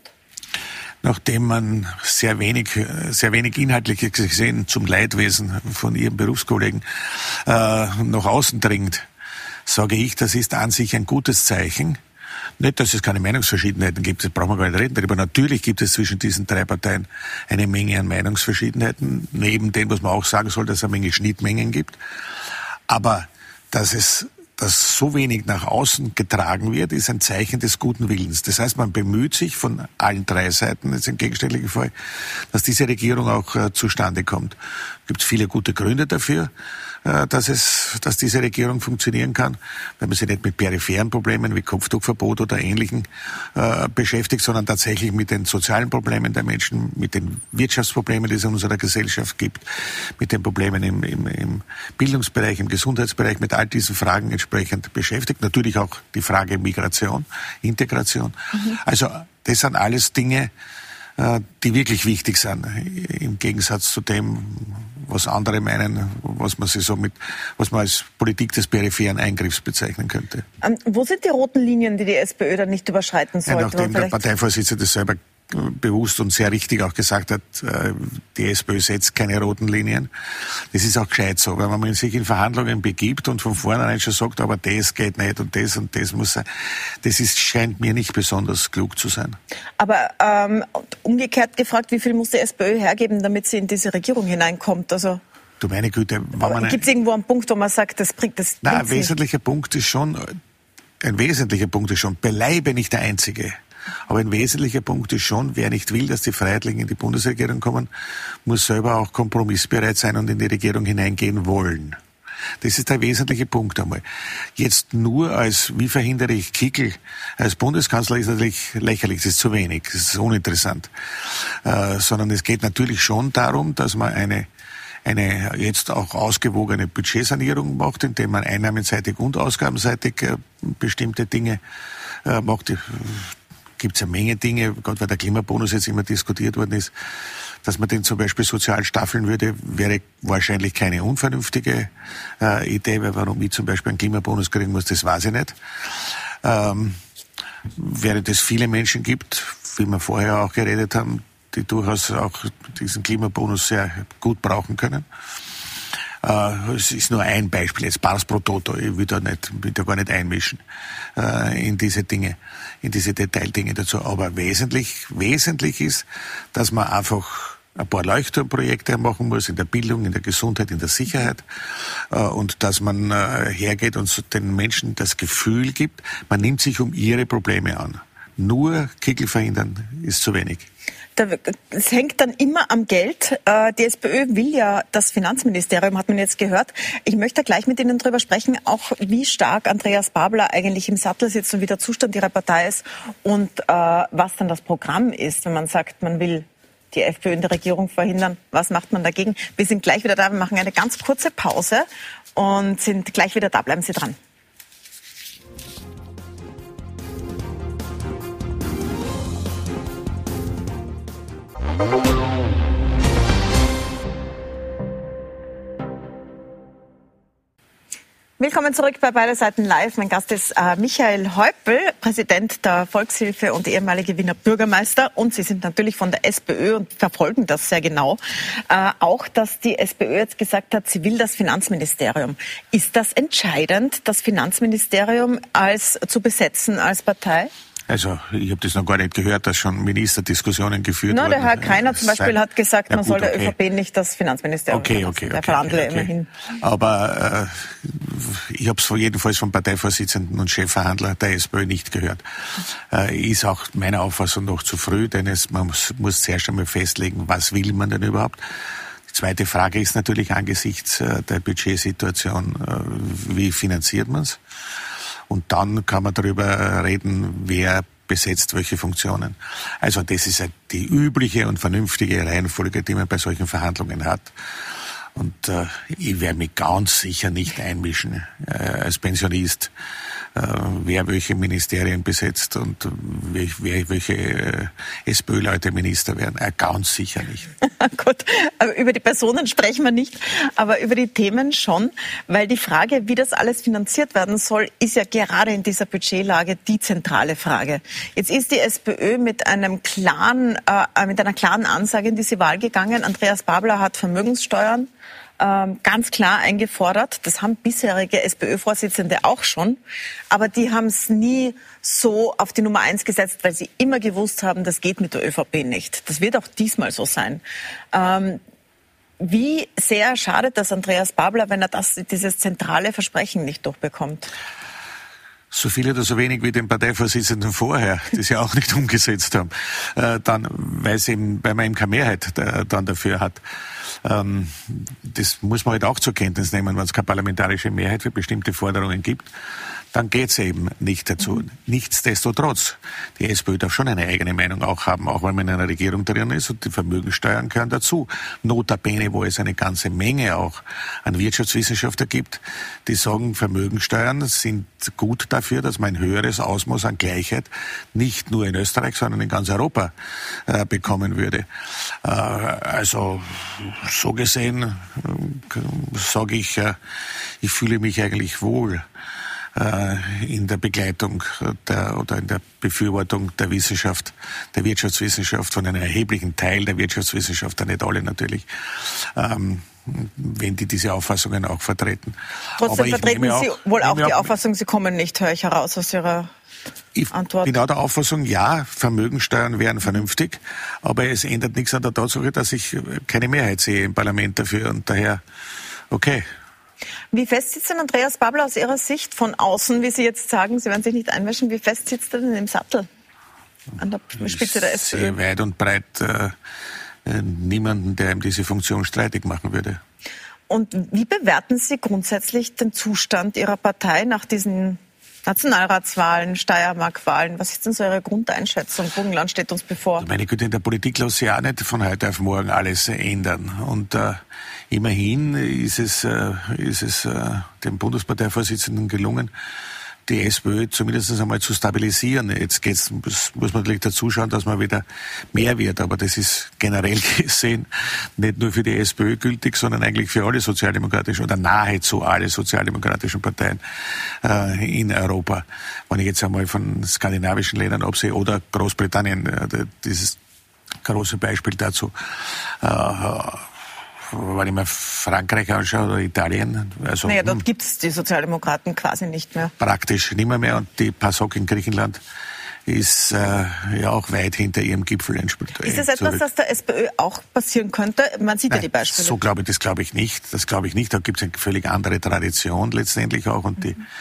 Nachdem man sehr wenig, sehr wenig Inhaltliches gesehen zum Leidwesen von Ihren Berufskollegen äh, nach außen dringt, sage ich, das ist an sich ein gutes Zeichen. Nicht, dass es keine Meinungsverschiedenheiten gibt, das brauchen wir gar nicht reden darüber. Natürlich gibt es zwischen diesen drei Parteien eine Menge an Meinungsverschiedenheiten, neben dem, was man auch sagen soll, dass es eine Menge Schnittmengen gibt. Aber dass es dass so wenig nach außen getragen wird, ist ein Zeichen des guten Willens. Das heißt, man bemüht sich von allen drei Seiten, jetzt im gegenständlichen Fall, dass diese Regierung auch äh, zustande kommt. Es gibt viele gute Gründe dafür, äh, dass es, dass diese Regierung funktionieren kann, weil man sich nicht mit peripheren Problemen wie Kopftuchverbot oder Ähnlichem äh, beschäftigt, sondern tatsächlich mit den sozialen Problemen der Menschen, mit den Wirtschaftsproblemen, die es in unserer Gesellschaft gibt, mit den Problemen im, im, im Bildungsbereich, im Gesundheitsbereich, mit all diesen Fragen entsprechend beschäftigt. Natürlich auch die Frage Migration, Integration. Mhm. Also das sind alles Dinge, die wirklich wichtig sind, im Gegensatz zu dem, was andere meinen, was man sich so mit, was man als Politik des peripheren Eingriffs bezeichnen könnte. Ähm, wo sind die roten Linien, die die SPÖ dann nicht überschreiten sollte? Ja, nachdem der Parteivorsitzende das selber bewusst und sehr richtig auch gesagt hat, die SPÖ setzt keine roten Linien. Das ist auch gescheit so, weil wenn man sich in Verhandlungen begibt und von vornherein schon sagt, aber das geht nicht und das und das muss sein, das ist, scheint mir nicht besonders klug zu sein. Aber ähm, umgekehrt gefragt, wie viel muss die SPÖ hergeben, damit sie in diese Regierung hineinkommt? Also du meine Güte, gibt es irgendwo einen Punkt, wo man sagt, das bringt das? Nein, ein wesentlicher Punkt ist schon, ein wesentlicher Punkt ist schon, beileibe nicht der einzige. Aber ein wesentlicher Punkt ist schon, wer nicht will, dass die Freiheitlichen in die Bundesregierung kommen, muss selber auch kompromissbereit sein und in die Regierung hineingehen wollen. Das ist der wesentliche Punkt einmal. Jetzt nur als, wie verhindere ich Kickl als Bundeskanzler, ist natürlich lächerlich, das ist zu wenig, das ist uninteressant. Äh, sondern es geht natürlich schon darum, dass man eine eine jetzt auch ausgewogene Budgetsanierung macht, indem man einnahmenseitig und ausgabenseitig äh, bestimmte Dinge äh, macht. Gibt es eine Menge Dinge, gerade weil der Klimabonus jetzt immer diskutiert worden ist, dass man den zum Beispiel sozial staffeln würde, wäre wahrscheinlich keine unvernünftige äh, Idee, weil warum ich zum Beispiel einen Klimabonus kriegen muss, das weiß ich nicht. Ähm, während es viele Menschen gibt, wie wir vorher auch geredet haben, die durchaus auch diesen Klimabonus sehr gut brauchen können. Uh, es ist nur ein Beispiel, jetzt Pars pro Toto, ich will da, nicht, will da gar nicht einmischen uh, in diese Dinge, in diese Detaildinge dazu. Aber wesentlich, wesentlich ist, dass man einfach ein paar Leuchtturmprojekte machen muss, in der Bildung, in der Gesundheit, in der Sicherheit, uh, und dass man uh, hergeht und so den Menschen das Gefühl gibt, man nimmt sich um ihre Probleme an. Nur Kickl verhindern ist zu wenig. es hängt dann immer am Geld. Die SPÖ will ja das Finanzministerium, hat man jetzt gehört. Ich möchte gleich mit Ihnen darüber sprechen, auch wie stark Andreas Babler eigentlich im Sattel sitzt und wie der Zustand Ihrer Partei ist und äh, was dann das Programm ist, wenn man sagt, man will die FPÖ in der Regierung verhindern. Was macht man dagegen? Wir sind gleich wieder da. Wir machen eine ganz kurze Pause und sind gleich wieder da. Bleiben Sie dran. Willkommen zurück bei Beide Seiten Live. Mein Gast ist äh, Michael Häupl, Präsident der Volkshilfe und ehemalige Wiener Bürgermeister. Und Sie sind natürlich von der SPÖ und verfolgen das sehr genau. Äh, auch, dass die SPÖ jetzt gesagt hat, sie will das Finanzministerium. Ist das entscheidend, das Finanzministerium als zu besetzen als Partei? Also ich habe das noch gar nicht gehört, dass schon Ministerdiskussionen geführt no, wurden. Der Herr Greiner zum Beispiel Sei, hat gesagt, man ja, gut, soll der okay. ÖVP nicht das Finanzministerium okay, okay, Der okay, verhandle okay, okay. immerhin. Aber äh, ich habe es jedenfalls vom Parteivorsitzenden und Chefverhandler der SPÖ nicht gehört. Äh, ist auch meiner Auffassung noch zu früh, denn es, man muss, muss zuerst einmal festlegen, was will man denn überhaupt. Die zweite Frage ist natürlich angesichts äh, der Budgetsituation, äh, wie finanziert man es? Und dann kann man darüber reden, wer besetzt welche Funktionen. Also das ist die übliche und vernünftige Reihenfolge, die man bei solchen Verhandlungen hat. Und äh, ich werde mich ganz sicher nicht einmischen äh, als Pensionist, äh, wer welche Ministerien besetzt und wer, wer welche äh, SPÖ-Leute Minister werden. Äh, ganz sicher nicht. Gut, aber über die Personen sprechen wir nicht, aber über die Themen schon, weil die Frage, wie das alles finanziert werden soll, ist ja gerade in dieser Budgetlage die zentrale Frage. Jetzt ist die SPÖ mit einem klaren, äh, mit einer klaren Ansage in diese Wahl gegangen. Andreas Babler hat Vermögenssteuern Ähm, ganz klar eingefordert. Das haben bisherige SPÖ-Vorsitzende auch schon. Aber die haben es nie so auf die Nummer eins gesetzt, weil sie immer gewusst haben, das geht mit der ÖVP nicht. Das wird auch diesmal so sein. Ähm, wie sehr schadet das Andreas Babler, wenn er das, dieses zentrale Versprechen nicht durchbekommt? So viel oder so wenig wie den Parteivorsitzenden vorher, die sie auch nicht umgesetzt haben. Äh, dann, weil, sie eben, weil man eben keine Mehrheit äh, dann dafür hat. Ähm, das muss man halt auch zur Kenntnis nehmen, wenn es keine parlamentarische Mehrheit für bestimmte Forderungen gibt. Dann geht es eben nicht dazu. Mhm. Nichtsdestotrotz, die SPÖ darf schon eine eigene Meinung auch haben, auch wenn man in einer Regierung drin ist und die Vermögenssteuern gehören dazu. Notabene, wo es eine ganze Menge auch an Wirtschaftswissenschaftler gibt, die sagen, Vermögenssteuern sind gut dafür, dass man ein höheres Ausmaß an Gleichheit nicht nur in Österreich, sondern in ganz Europa äh, bekommen würde. Äh, also so gesehen äh, sage ich, äh, ich fühle mich eigentlich wohl in der Begleitung der, oder in der Befürwortung der Wissenschaft, der Wirtschaftswissenschaft, von einem erheblichen Teil der Wirtschaftswissenschaft, nicht alle natürlich, ähm, wenn die diese Auffassungen auch vertreten. Trotzdem aber vertreten Sie auch, wohl auch die auch, Auffassung, Sie kommen nicht, höre ich heraus aus Ihrer ich Antwort. Ich bin auch der Auffassung, ja, Vermögensteuern wären vernünftig, aber es ändert nichts an der Tatsache, dass ich keine Mehrheit sehe im Parlament dafür und daher, okay. Wie fest sitzt denn Andreas Babler aus Ihrer Sicht von außen, wie Sie jetzt sagen, Sie werden sich nicht einmischen, wie fest sitzt er denn im Sattel an der Spitze der SPÖ? Sehr weit und breit äh, niemanden, der ihm diese Funktion streitig machen würde. Und wie bewerten Sie grundsätzlich den Zustand Ihrer Partei nach diesen Nationalratswahlen, Steiermark-Wahlen? Was ist denn so Ihre Grundeinschätzung? Burgenland steht uns bevor. Meine Güte, in der Politik lässt sich auch nicht von heute auf morgen alles ändern. Und äh, immerhin ist es, äh, ist es äh, dem Bundesparteivorsitzenden gelungen, die SPÖ zumindest einmal zu stabilisieren. Jetzt geht's, muss man natürlich dazu schauen, dass man wieder mehr wird. Aber das ist generell gesehen nicht nur für die SPÖ gültig, sondern eigentlich für alle sozialdemokratischen oder nahezu alle sozialdemokratischen Parteien äh, in Europa. Wenn ich jetzt einmal von skandinavischen Ländern absehe oder Großbritannien, äh, dieses große Beispiel dazu, äh, wenn ich mir Frankreich anschaue oder Italien. Also, naja, dort gibt es die Sozialdemokraten quasi nicht mehr. Praktisch nicht mehr, mehr. Und die PASOK in Griechenland ist äh, ja auch weit hinter ihrem Gipfel entspült. Ist das etwas, das der SPÖ auch passieren könnte? Man sieht Nein, ja die Beispiele. So glaube ich, das glaube ich nicht. Das glaube ich nicht. Da gibt es eine völlig andere Tradition letztendlich auch. Und die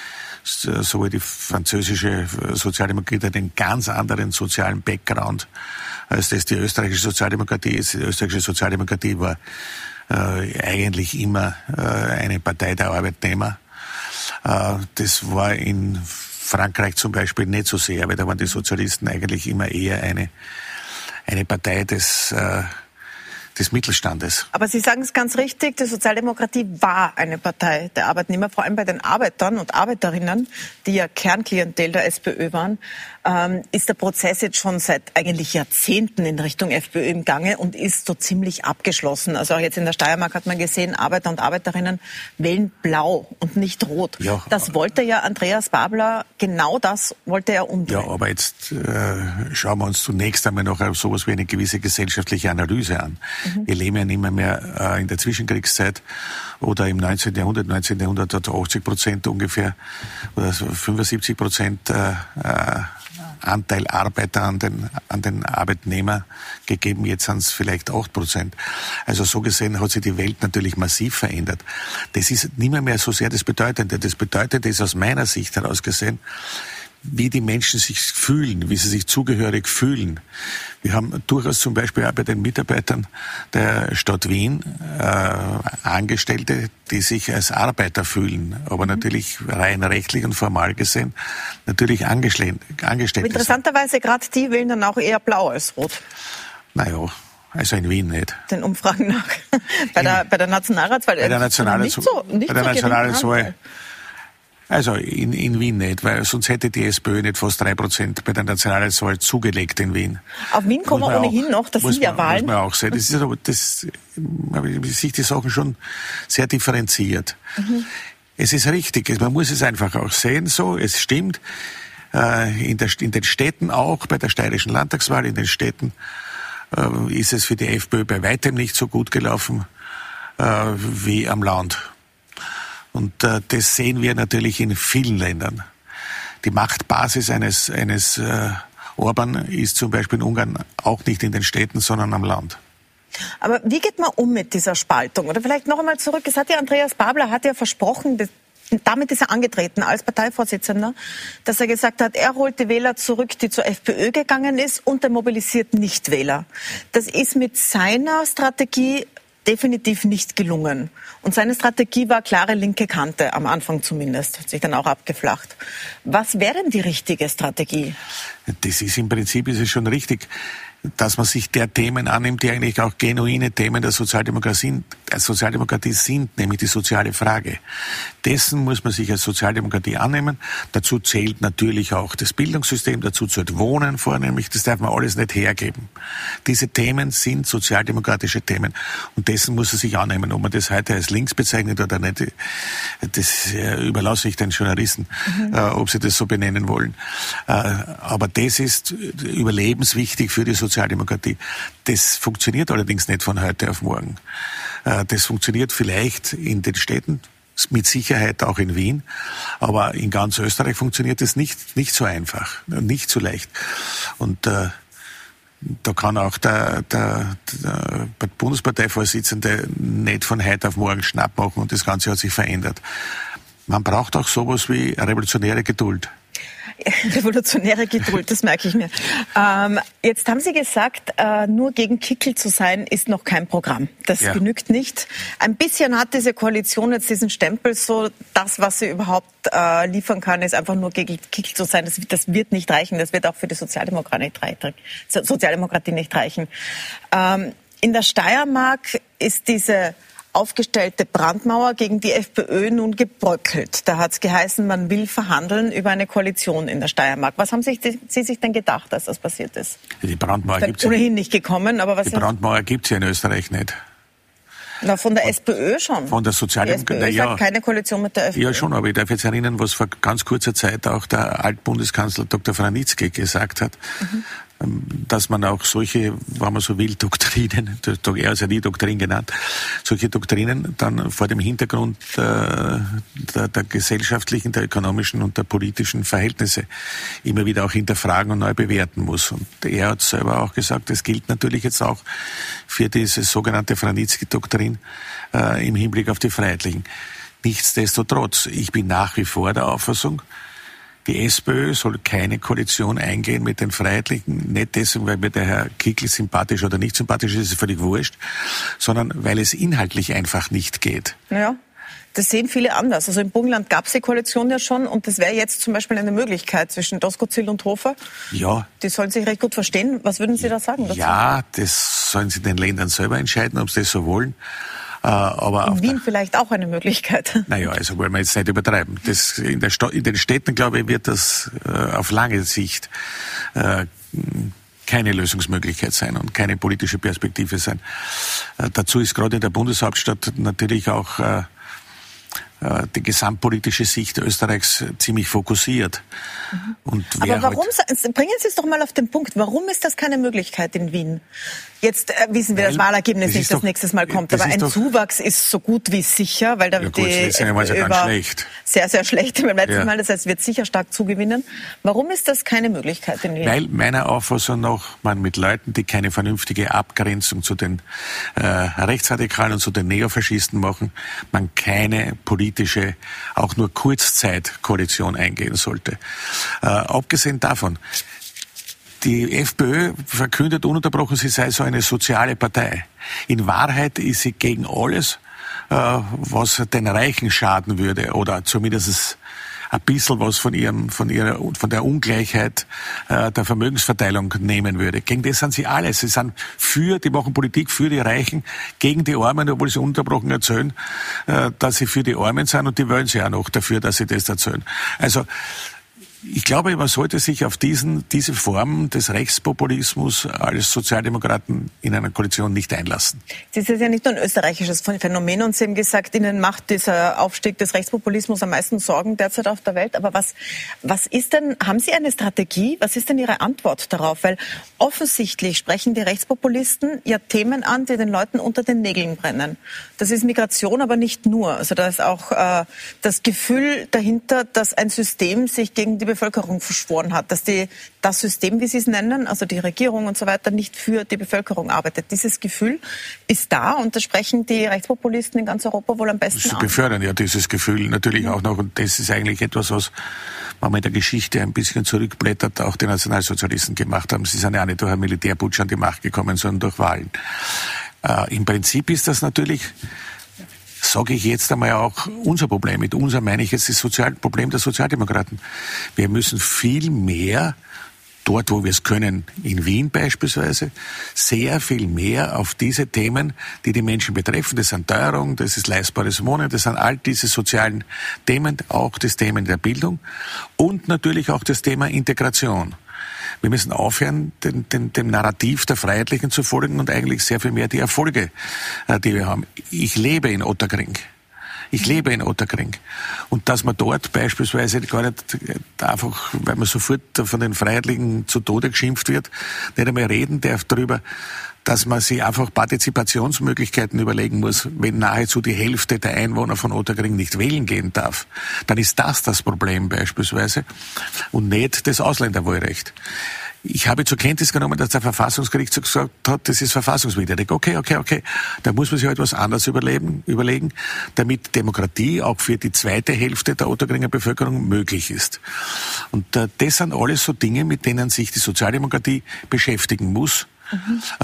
sowohl die französische Sozialdemokratie hat einen ganz anderen sozialen Background, als das die österreichische Sozialdemokratie ist. Die österreichische Sozialdemokratie war äh, eigentlich immer äh, eine Partei der Arbeitnehmer. Äh, das war in Frankreich zum Beispiel nicht so sehr, weil da waren die Sozialisten eigentlich immer eher eine, eine Partei des äh, des Mittelstandes. Aber Sie sagen es ganz richtig, die Sozialdemokratie war eine Partei der Arbeitnehmer, vor allem bei den Arbeitern und Arbeiterinnen, die ja Kernklientel der SPÖ waren, ähm, ist der Prozess jetzt schon seit eigentlich Jahrzehnten in Richtung FPÖ im Gange und ist so ziemlich abgeschlossen. Also auch jetzt in der Steiermark hat man gesehen, Arbeiter und Arbeiterinnen wählen blau und nicht rot. Ja. Das wollte ja Andreas Babler, genau das wollte er umdrehen. Ja, aber jetzt äh, schauen wir uns zunächst einmal noch sowas wie eine gewisse gesellschaftliche Analyse an. Wir leben ja nicht mehr, mehr äh, in der Zwischenkriegszeit oder im neunzehnten Jahrhundert. neunzehnten Jahrhundert hat achtzig Prozent ungefähr oder fünfundsiebzig Prozent äh, äh, Anteil Arbeiter an den, an den Arbeitnehmer gegeben. Jetzt sind es vielleicht acht Prozent. Also so gesehen hat sich die Welt natürlich massiv verändert. Das ist nicht mehr, mehr so sehr das Bedeutende. Das Bedeutende ist aus meiner Sicht heraus gesehen, wie die Menschen sich fühlen, wie sie sich zugehörig fühlen. Wir haben durchaus zum Beispiel auch bei den Mitarbeitern der Stadt Wien äh, Angestellte, die sich als Arbeiter fühlen, aber natürlich rein rechtlich und formal gesehen natürlich Angestellte sind. Interessanterweise gerade die wählen dann auch eher blau als rot. Naja, also in Wien nicht. Den Umfragen nach. bei, der, bei der Nationalratswahl. Bei der Nationalratswahl. Nicht so, nicht bei der so Nationalratswahl. Also in, in Wien nicht, weil sonst hätte die SPÖ nicht fast drei Prozent bei der Nationalratswahl zugelegt in Wien. Auf Wien kommen wir ohnehin noch, das sind ja Wahlen. Muss man auch sehen. Das ist aber, das, man sieht die Sachen schon sehr differenziert. Mhm. Es ist richtig, man muss es einfach auch sehen, so, es stimmt, äh, in, der, in den Städten auch, bei der steirischen Landtagswahl, in den Städten äh, ist es für die FPÖ bei weitem nicht so gut gelaufen äh, wie am Land. Und äh, das sehen wir natürlich in vielen Ländern. Die Machtbasis eines, eines äh, Orban ist zum Beispiel in Ungarn auch nicht in den Städten, sondern am Land. Aber wie geht man um mit dieser Spaltung? Oder vielleicht noch einmal zurück, es hat ja Andreas Babler hat ja versprochen, das, damit ist er angetreten als Parteivorsitzender, dass er gesagt hat, er holt die Wähler zurück, die zur FPÖ gegangen ist und er mobilisiert Nichtwähler. Das ist mit seiner Strategie definitiv nicht gelungen. Und seine Strategie war klare linke Kante, am Anfang zumindest, hat sich dann auch abgeflacht. Was wäre denn die richtige Strategie? Das ist im Prinzip ist es schon richtig, dass man sich der Themen annimmt, die eigentlich auch genuine Themen der Sozialdemokratie, der Sozialdemokratie sind, nämlich die soziale Frage. Dessen muss man sich als Sozialdemokratie annehmen. Dazu zählt natürlich auch das Bildungssystem, dazu zählt Wohnen vornehmlich. Das darf man alles nicht hergeben. Diese Themen sind sozialdemokratische Themen und dessen muss er sich annehmen. Ob man das heute als links bezeichnet oder nicht, das überlasse ich den Journalisten, mhm. äh, ob sie das so benennen wollen. Äh, aber das ist überlebenswichtig für die Sozialdemokratie. Das funktioniert allerdings nicht von heute auf morgen. Das funktioniert vielleicht in den Städten, mit Sicherheit auch in Wien, aber in ganz Österreich funktioniert es nicht, nicht so einfach, nicht so leicht. Und äh, da kann auch der, der, der Bundesparteivorsitzende nicht von heute auf morgen Schnapp machen und das Ganze hat sich verändert. Man braucht auch sowas wie revolutionäre Geduld. Revolutionäre Geduld, das merke ich mir. Ähm, jetzt haben Sie gesagt, äh, nur gegen Kickl zu sein, ist noch kein Programm. Das ja. genügt nicht. Ein bisschen hat diese Koalition jetzt diesen Stempel, so das, was sie überhaupt äh, liefern kann, ist einfach nur gegen Kickl zu sein. Das, das wird nicht reichen. Das wird auch für die Sozialdemokratie nicht reichen. Sozialdemokratie nicht reichen. Ähm, in der Steiermark ist diese aufgestellte Brandmauer gegen die FPÖ nun gebröckelt. Da hat es geheißen, man will verhandeln über eine Koalition in der Steiermark. Was haben sich die, Sie sich denn gedacht, als das passiert ist? Die Brandmauer gibt es ja ohnehin nicht gekommen, aber was Die Brandmauer gibt es ja in Österreich nicht. Na, von der von, SPÖ schon. Von der Sozialdemokratie. Die SPÖ sagt ja, keine Koalition mit der FPÖ. Ja, schon, aber ich darf jetzt erinnern, was vor ganz kurzer Zeit auch der Altbundeskanzler Doktor Franitzky gesagt hat, mhm. dass man auch solche, wenn man so will, Doktrinen, er hat ja nie Doktrin genannt, solche Doktrinen dann vor dem Hintergrund der, der, der gesellschaftlichen, der ökonomischen und der politischen Verhältnisse immer wieder auch hinterfragen und neu bewerten muss. Und er hat selber auch gesagt, das gilt natürlich jetzt auch für diese sogenannte Franitzky-Doktrin äh, im Hinblick auf die Freiheitlichen. Nichtsdestotrotz, ich bin nach wie vor der Auffassung, die SPÖ soll keine Koalition eingehen mit den Freiheitlichen, nicht deswegen, weil mir der Herr Kickl sympathisch oder nicht sympathisch ist, ist völlig wurscht, sondern weil es inhaltlich einfach nicht geht. Ja, das sehen viele anders. Also im Burgenland gab es die Koalition ja schon und das wäre jetzt zum Beispiel eine Möglichkeit zwischen Doskozil und Hofer. Ja. Die sollen sich recht gut verstehen. Was würden Sie da sagen dazu? Ja, das sollen sie den Ländern selber entscheiden, ob sie das so wollen. Aber in Wien vielleicht auch eine Möglichkeit. Naja, also wollen wir jetzt nicht übertreiben. Das, in, der Sta- in den Städten, glaube ich, wird das äh, auf lange Sicht äh, keine Lösungsmöglichkeit sein und keine politische Perspektive sein. Äh, dazu ist gerade in der Bundeshauptstadt natürlich auch äh, äh, die gesamtpolitische Sicht Österreichs ziemlich fokussiert. Mhm. Und aber warum, halt bringen Sie es doch mal auf den Punkt, warum ist das keine Möglichkeit in Wien? Jetzt äh, wissen wir, weil das Wahlergebnis das nicht, das doch, nächstes Mal kommt. Aber ein doch, Zuwachs ist so gut wie sicher, weil da ja, die gut, das ist ja mal so ganz schlecht. Sehr, sehr schlecht beim letzten ja. Mal. Das heißt, wird sicher stark zugewinnen. Warum ist das keine Möglichkeit in Wien? Weil meiner Auffassung nach man mit Leuten, die keine vernünftige Abgrenzung zu den äh, Rechtsradikalen und zu den Neofaschisten machen, man keine politische, auch nur Kurzzeitkoalition eingehen sollte. Äh, abgesehen davon, die FPÖ verkündet ununterbrochen, sie sei so eine soziale Partei. In Wahrheit ist sie gegen alles, äh, was den Reichen schaden würde oder zumindest ein bisschen was von ihrem, von ihrer, von der Ungleichheit äh, der Vermögensverteilung nehmen würde. Gegen das sind sie alle. Sie sind für, die machen Politik für die Reichen, gegen die Armen, obwohl sie ununterbrochen erzählen, äh, dass sie für die Armen sind und die wollen sie auch noch dafür, dass sie das erzählen. Also, ich glaube, man sollte sich auf diesen, diese Form des Rechtspopulismus als Sozialdemokraten in einer Koalition nicht einlassen. Das ist ja nicht nur ein österreichisches Phänomen und Sie haben gesagt, Ihnen macht dieser Aufstieg des Rechtspopulismus am meisten Sorgen derzeit auf der Welt. Aber was, was ist denn, haben Sie eine Strategie? Was ist denn Ihre Antwort darauf? Weil offensichtlich sprechen die Rechtspopulisten ja Themen an, die den Leuten unter den Nägeln brennen. Das ist Migration, aber nicht nur. Also da ist auch äh, das Gefühl dahinter, dass ein System sich gegen die Bevölkerung verschworen hat, dass die, das System, wie Sie es nennen, also die Regierung und so weiter, nicht für die Bevölkerung arbeitet. Dieses Gefühl ist da und das sprechen die Rechtspopulisten in ganz Europa wohl am besten Sie an. Sie befördern ja dieses Gefühl natürlich mhm. auch noch und das ist eigentlich etwas, was wenn man in der Geschichte ein bisschen zurückblättert, auch die Nationalsozialisten gemacht haben. Sie sind ja auch nicht durch einen Militärputsch an die Macht gekommen, sondern durch Wahlen. Äh, im Prinzip ist das natürlich, sage ich jetzt einmal auch, unser Problem. Mit unser meine ich jetzt das Sozial- Problem der Sozialdemokraten. Wir müssen viel mehr, dort wo wir es können, in Wien beispielsweise, sehr viel mehr auf diese Themen, die die Menschen betreffen, das sind Teuerung, das ist leistbares Wohnen, das sind all diese sozialen Themen, auch das Thema der Bildung und natürlich auch das Thema Integration. Wir müssen aufhören, den, den, dem Narrativ der Freiheitlichen zu folgen und eigentlich sehr viel mehr die Erfolge, die wir haben. Ich lebe in Otterkring. Ich lebe in Otterkring. Und dass man dort beispielsweise gar nicht einfach, weil man sofort von den Freiheitlichen zu Tode geschimpft wird, nicht einmal reden darf darüber, dass man sich einfach Partizipationsmöglichkeiten überlegen muss, wenn nahezu die Hälfte der Einwohner von Otterkring nicht wählen gehen darf. Dann ist das das Problem beispielsweise und nicht das Ausländerwahlrecht. Ich habe zur Kenntnis genommen, dass der Verfassungsgerichtshof gesagt hat, das ist verfassungswidrig. Okay, okay, okay. Da muss man sich halt was anderes überlegen, überlegen, damit Demokratie auch für die zweite Hälfte der Otterkringer Bevölkerung möglich ist. Und äh, das sind alles so Dinge, mit denen sich die Sozialdemokratie beschäftigen muss. Mhm. Äh,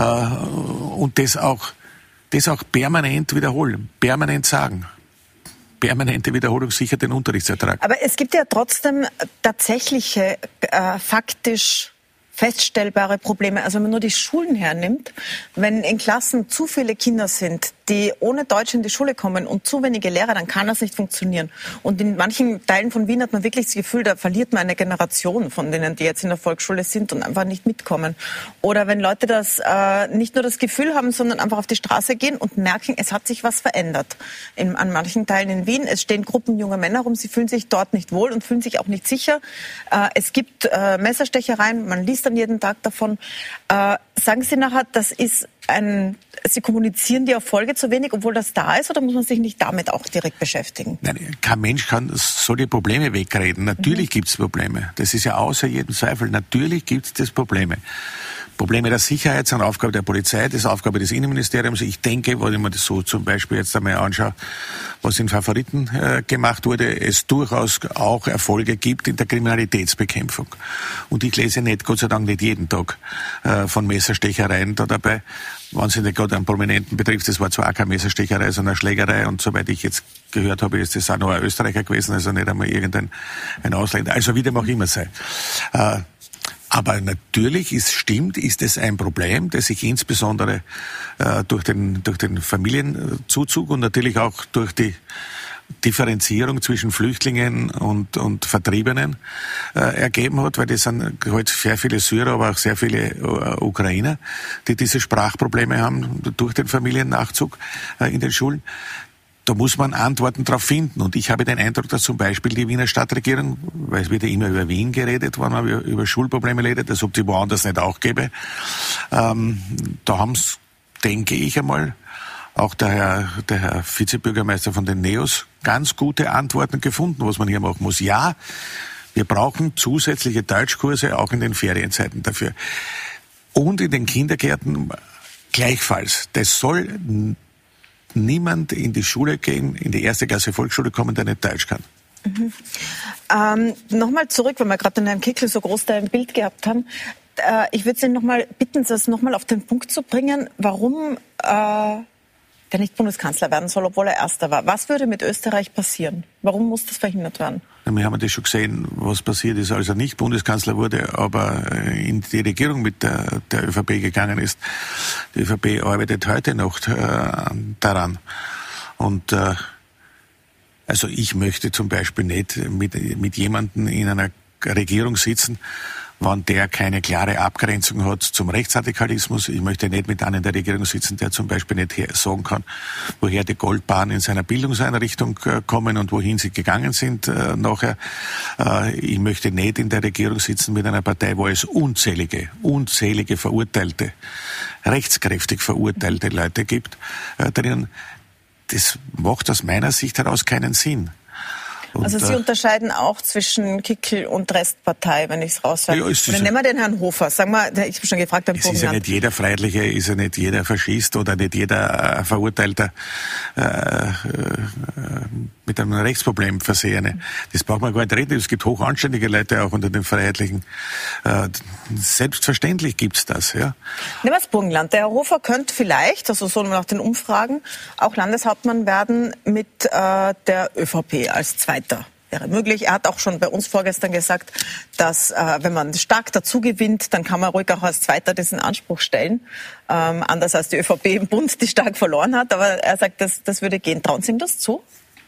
und das auch, das auch permanent wiederholen, permanent sagen. Permanente Wiederholung sichert den Unterrichtsertrag. Aber es gibt ja trotzdem tatsächliche, äh, faktisch feststellbare Probleme. Also wenn man nur die Schulen hernimmt, wenn in Klassen zu viele Kinder sind, die ohne Deutsch in die Schule kommen und zu wenige Lehrer, dann kann das nicht funktionieren. Und in manchen Teilen von Wien hat man wirklich das Gefühl, da verliert man eine Generation von denen, die jetzt in der Volksschule sind und einfach nicht mitkommen. Oder wenn Leute das äh, nicht nur das Gefühl haben, sondern einfach auf die Straße gehen und merken, es hat sich was verändert. In, an manchen Teilen in Wien, es stehen Gruppen junger Männer rum, sie fühlen sich dort nicht wohl und fühlen sich auch nicht sicher. Äh, es gibt äh, Messerstechereien, man liest dann jeden Tag davon. Äh, sagen Sie nachher, das ist ein, Sie kommunizieren die Erfolge zu wenig, obwohl das da ist, oder muss man sich nicht damit auch direkt beschäftigen? Nein, kein Mensch kann so die Probleme wegreden. Natürlich mhm. gibt es Probleme. Das ist ja außer jedem Zweifel. Natürlich gibt es Probleme. Probleme der Sicherheit sind Aufgabe der Polizei, das ist Aufgabe des Innenministeriums. Ich denke, wenn ich mir das so zum Beispiel jetzt einmal anschaue, was in Favoriten äh, gemacht wurde, es durchaus auch Erfolge gibt in der Kriminalitätsbekämpfung. Und ich lese nicht, Gott sei Dank nicht jeden Tag äh, von Messerstechereien da dabei. Wenn es nicht gerade einen Prominenten betrifft, das war zwar auch keine Messerstecherei, sondern eine Schlägerei, und soweit ich jetzt gehört habe, ist das auch noch ein Österreicher gewesen, also nicht einmal irgendein ein Ausländer. Also wie dem auch immer sei. Äh, aber natürlich ist, stimmt, ist es ein Problem, das sich insbesondere äh, durch den, durch den Familienzuzug und natürlich auch durch die Differenzierung zwischen Flüchtlingen und, und Vertriebenen äh, ergeben hat, weil das sind halt sehr viele Syrer, aber auch sehr viele äh, Ukrainer, die diese Sprachprobleme haben durch den Familiennachzug äh, in den Schulen. Da muss man Antworten darauf finden. Und ich habe den Eindruck, dass zum Beispiel die Wiener Stadtregierung, weil es wird ja immer über Wien geredet, wenn man über, über Schulprobleme redet, als ob die woanders nicht auch gäbe, ähm, da haben es, denke ich einmal, auch der Herr, der Herr Vizebürgermeister von den Neos ganz gute Antworten gefunden, was man hier machen muss. Ja, wir brauchen zusätzliche Deutschkurse auch in den Ferienzeiten dafür. Und in den Kindergärten gleichfalls. Das soll n- niemand in die Schule gehen, in die erste Klasse Volksschule kommen, der nicht Deutsch kann. Mhm. Ähm, Nochmal zurück, weil wir gerade den Herrn Kickl so groß da im Bild gehabt haben. Äh, ich würde Sie noch mal bitten, das nochmal auf den Punkt zu bringen, warum äh, der nicht Bundeskanzler werden soll, obwohl er Erster war. Was würde mit Österreich passieren? Warum muss das verhindert werden? Ja, wir haben das schon gesehen, was passiert ist, als er nicht Bundeskanzler wurde, aber in die Regierung mit der, der ÖVP gegangen ist. Die ÖVP arbeitet heute noch äh, daran. Und äh, also ich möchte zum Beispiel nicht mit, mit jemandem in einer Regierung sitzen, wenn der keine klare Abgrenzung hat zum Rechtsradikalismus. Ich möchte nicht mit einem in der Regierung sitzen, der zum Beispiel nicht sagen kann, woher die Goldbahnen in seiner Bildungseinrichtung äh, kommen und wohin sie gegangen sind äh, nachher. Äh, ich möchte nicht in der Regierung sitzen mit einer Partei, wo es unzählige, unzählige verurteilte, rechtskräftig verurteilte Leute gibt, äh, drinnen. Das macht aus meiner Sicht heraus keinen Sinn. Und also Sie unterscheiden auch zwischen Kickl und Restpartei, wenn ich es raushöre. Ja, und dann nehmen wir den Herrn Hofer. Sag mal, ich habe schon gefragt, Herrn Burgenland. Ist ja nicht jeder Freiheitliche, ist ja nicht jeder Faschist oder nicht jeder äh, Verurteilter äh, äh, mit einem Rechtsproblem Versehene. Das braucht man gar nicht reden. Es gibt hochanständige Leute auch unter den Freiheitlichen. Äh, selbstverständlich gibt's das. Ja. Nehmen wir das Burgenland. Der Herr Hofer könnte vielleicht, also so nach den Umfragen, auch Landeshauptmann werden mit äh, der ÖVP als Zweiter. Wäre möglich. Er hat auch schon bei uns vorgestern gesagt, dass äh, wenn man stark dazu gewinnt, dann kann man ruhig auch als Zweiter diesen Anspruch stellen. Ähm, anders als die ÖVP im Bund, die stark verloren hat. Aber er sagt, das, das würde gehen. Trauen Sie ihm das zu?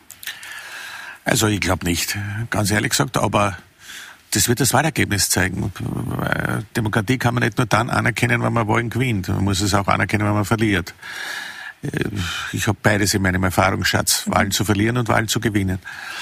Also ich glaube nicht, ganz ehrlich gesagt. Aber das wird das Wahlergebnis zeigen. Demokratie kann man nicht nur dann anerkennen, wenn man Wahlen gewinnt. Man muss es auch anerkennen, wenn man verliert. Ich habe beides in meinem Erfahrungsschatz, Wahlen zu verlieren und Wahlen zu gewinnen.